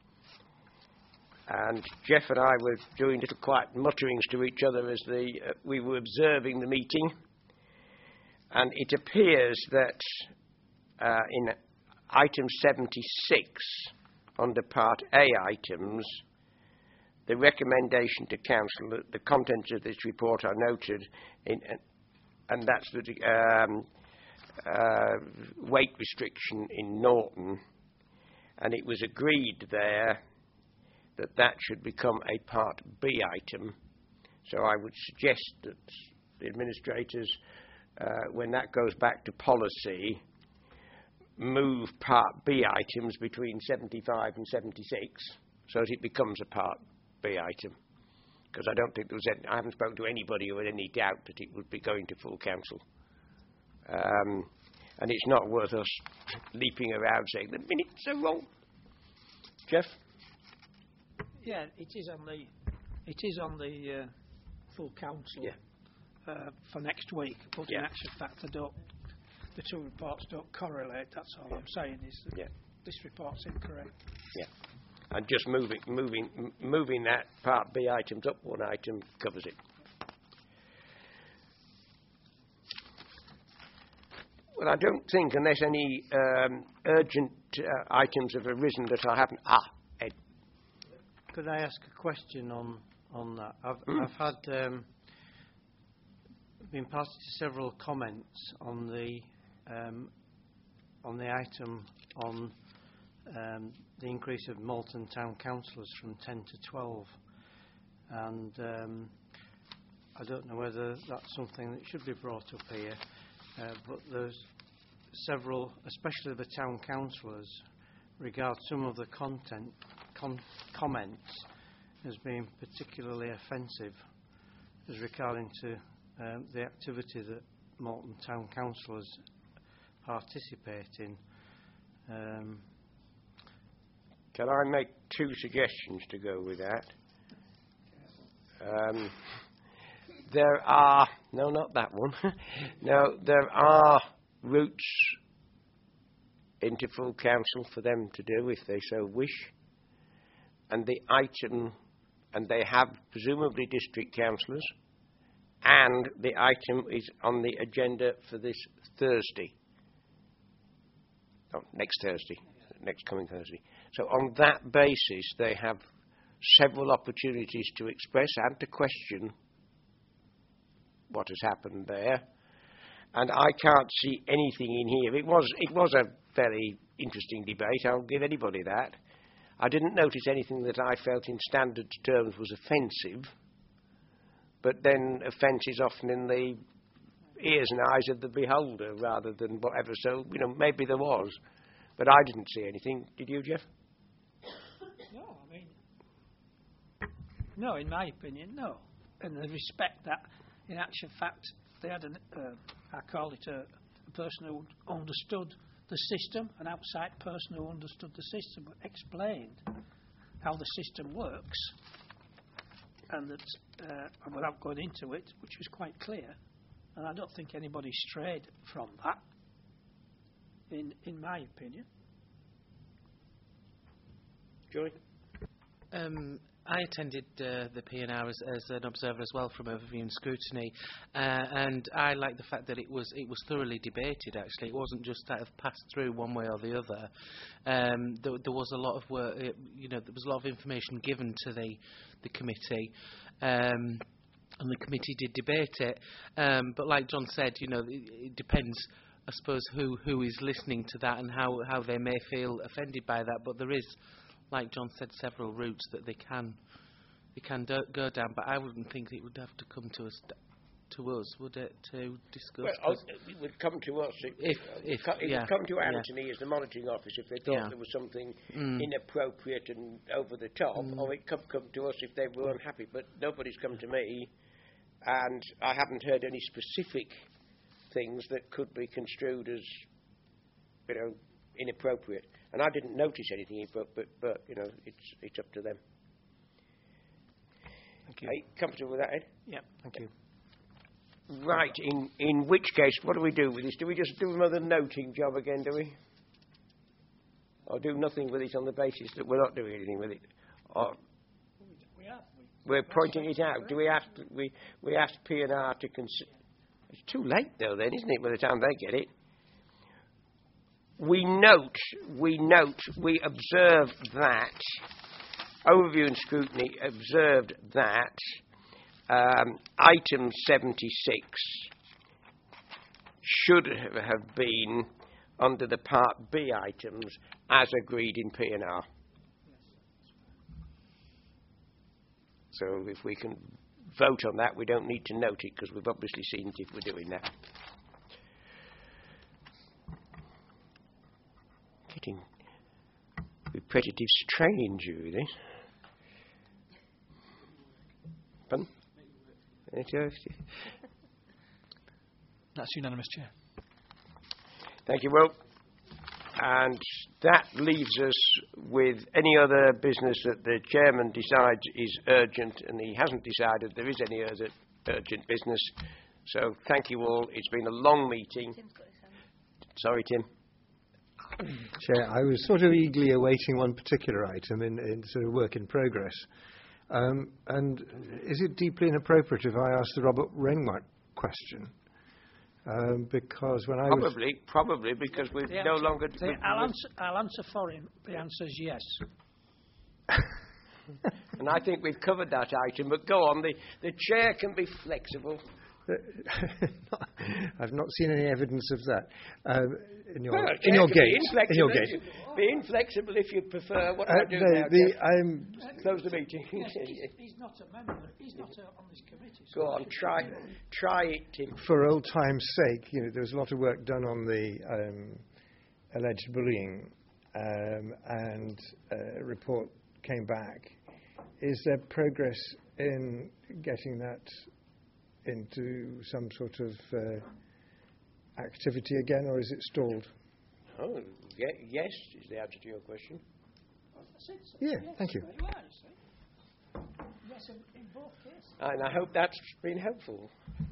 And Jeff and I were doing little quiet mutterings to each other as we were observing the meeting. And it appears that in item 76, under Part A items, the recommendation to Council that the contents of this report are noted, and that's the weight restriction in Norton, and it was agreed there that that should become a Part B item. So I would suggest that the administrators, when that goes back to policy, move Part B items between 75 and 76 so that it becomes a Part B item. Because I don't think I haven't spoken to anybody who had any doubt that it would be going to full council. And it's not worth us leaping around saying the minutes are wrong. Jeff? Yeah, it is on the full council. Yeah. for next week, but Yeah. in actual fact, the two reports don't correlate. That's all I'm saying is that this report's incorrect. Yeah. And just moving that Part B items up one item covers it. Well, I don't think, unless any urgent items have arisen that I haven't. Ed. Could I ask a question on that? I've had been party to several comments on the item on the increase of Malton Town Councillors from 10 to 12, and I don't know whether that's something that should be brought up here, but there's several, especially the town councillors, regard some of the comments as being particularly offensive as regarding to the activity that Malton Town Councillors participate in. Can I make two suggestions to go with that? There are... No, not that one. No, there are routes into full council for them to do if they so wish. And the item... And they have presumably district councillors. And the item is on the agenda for this Thursday. Oh, next Thursday. Next coming Thursday. So on that basis, they have several opportunities to express and to question what has happened there. And I can't see anything in here. It was a very interesting debate. I'll give anybody that. I didn't notice anything that I felt in standard terms was offensive. But then offence is often in the ears and eyes of the beholder rather than whatever. So, maybe there was. But I didn't see anything. Did you, Jeff? No, I mean, no, in my opinion, no. And the respect that, in actual fact, they had I call it a person who understood the system, an outside person who understood the system, but explained how the system works, and that, without going into it, which was quite clear, and I don't think anybody strayed from that, in my opinion. Joy? I attended the P&R as an observer as well from overview and scrutiny, and I like the fact that it was thoroughly debated. Actually, it wasn't just that have passed through one way or the other. There was a lot of work. There was a lot of information given to the committee. And the committee did debate it, but like John said, it depends, I suppose, who is listening to that and how they may feel offended by that. But there is, like John said, several routes that they can go down. But I wouldn't think it would have to come to us, would it, to discuss? Well, it would come to us. It would come to Anthony as the monitoring officer if they thought there was something inappropriate and over the top, or it could come to us if they were unhappy. But nobody's come to me, and I haven't heard any specific things that could be construed as, inappropriate. And I didn't notice anything, but it's up to them. Thank you. Are you comfortable with that, Ed? Yeah, thank you. Right, in which case, what do we do with this? Do we just do another noting job again, do we? Or do nothing with it on the basis that we're not doing anything with it? Or we're pointing it out. Do we ask P&R to consider? It's too late though then, isn't it, by the time they get it? We observe that, overview and scrutiny observed that item 76 should have been under the Part B items as agreed in P&R. So if we can vote on that, we don't need to note it because we've obviously seen it if we're doing that. Getting repetitive strain during this. Pardon? That's unanimous, Chair. Thank you, Will. And that leaves us with any other business that the Chairman decides is urgent, and he hasn't decided there is any other urgent business. So thank you all. It's been a long meeting. Sorry, Tim. Chair, I was sort of eagerly awaiting one particular item in sort of work in progress. And is it deeply inappropriate if I ask the Robert Wainwright question? Because when I was... Probably, because we've no longer... I'll answer for him. The answer is yes. And I think we've covered that item, but go on. The chair can be flexible. I've not seen any evidence of that in your gate. In your gate. Be inflexible if you prefer. What do I do now? Close the meeting. He's not a member. He's not on this committee. So go on. Try it, Tim. For old time's sake, there was a lot of work done on the alleged bullying, and a report came back. Is there progress in getting that into some sort of activity again, or is it stalled? Oh, yes is the answer to your question. Yeah, thank you. Yes, in both cases. And I hope that's been helpful.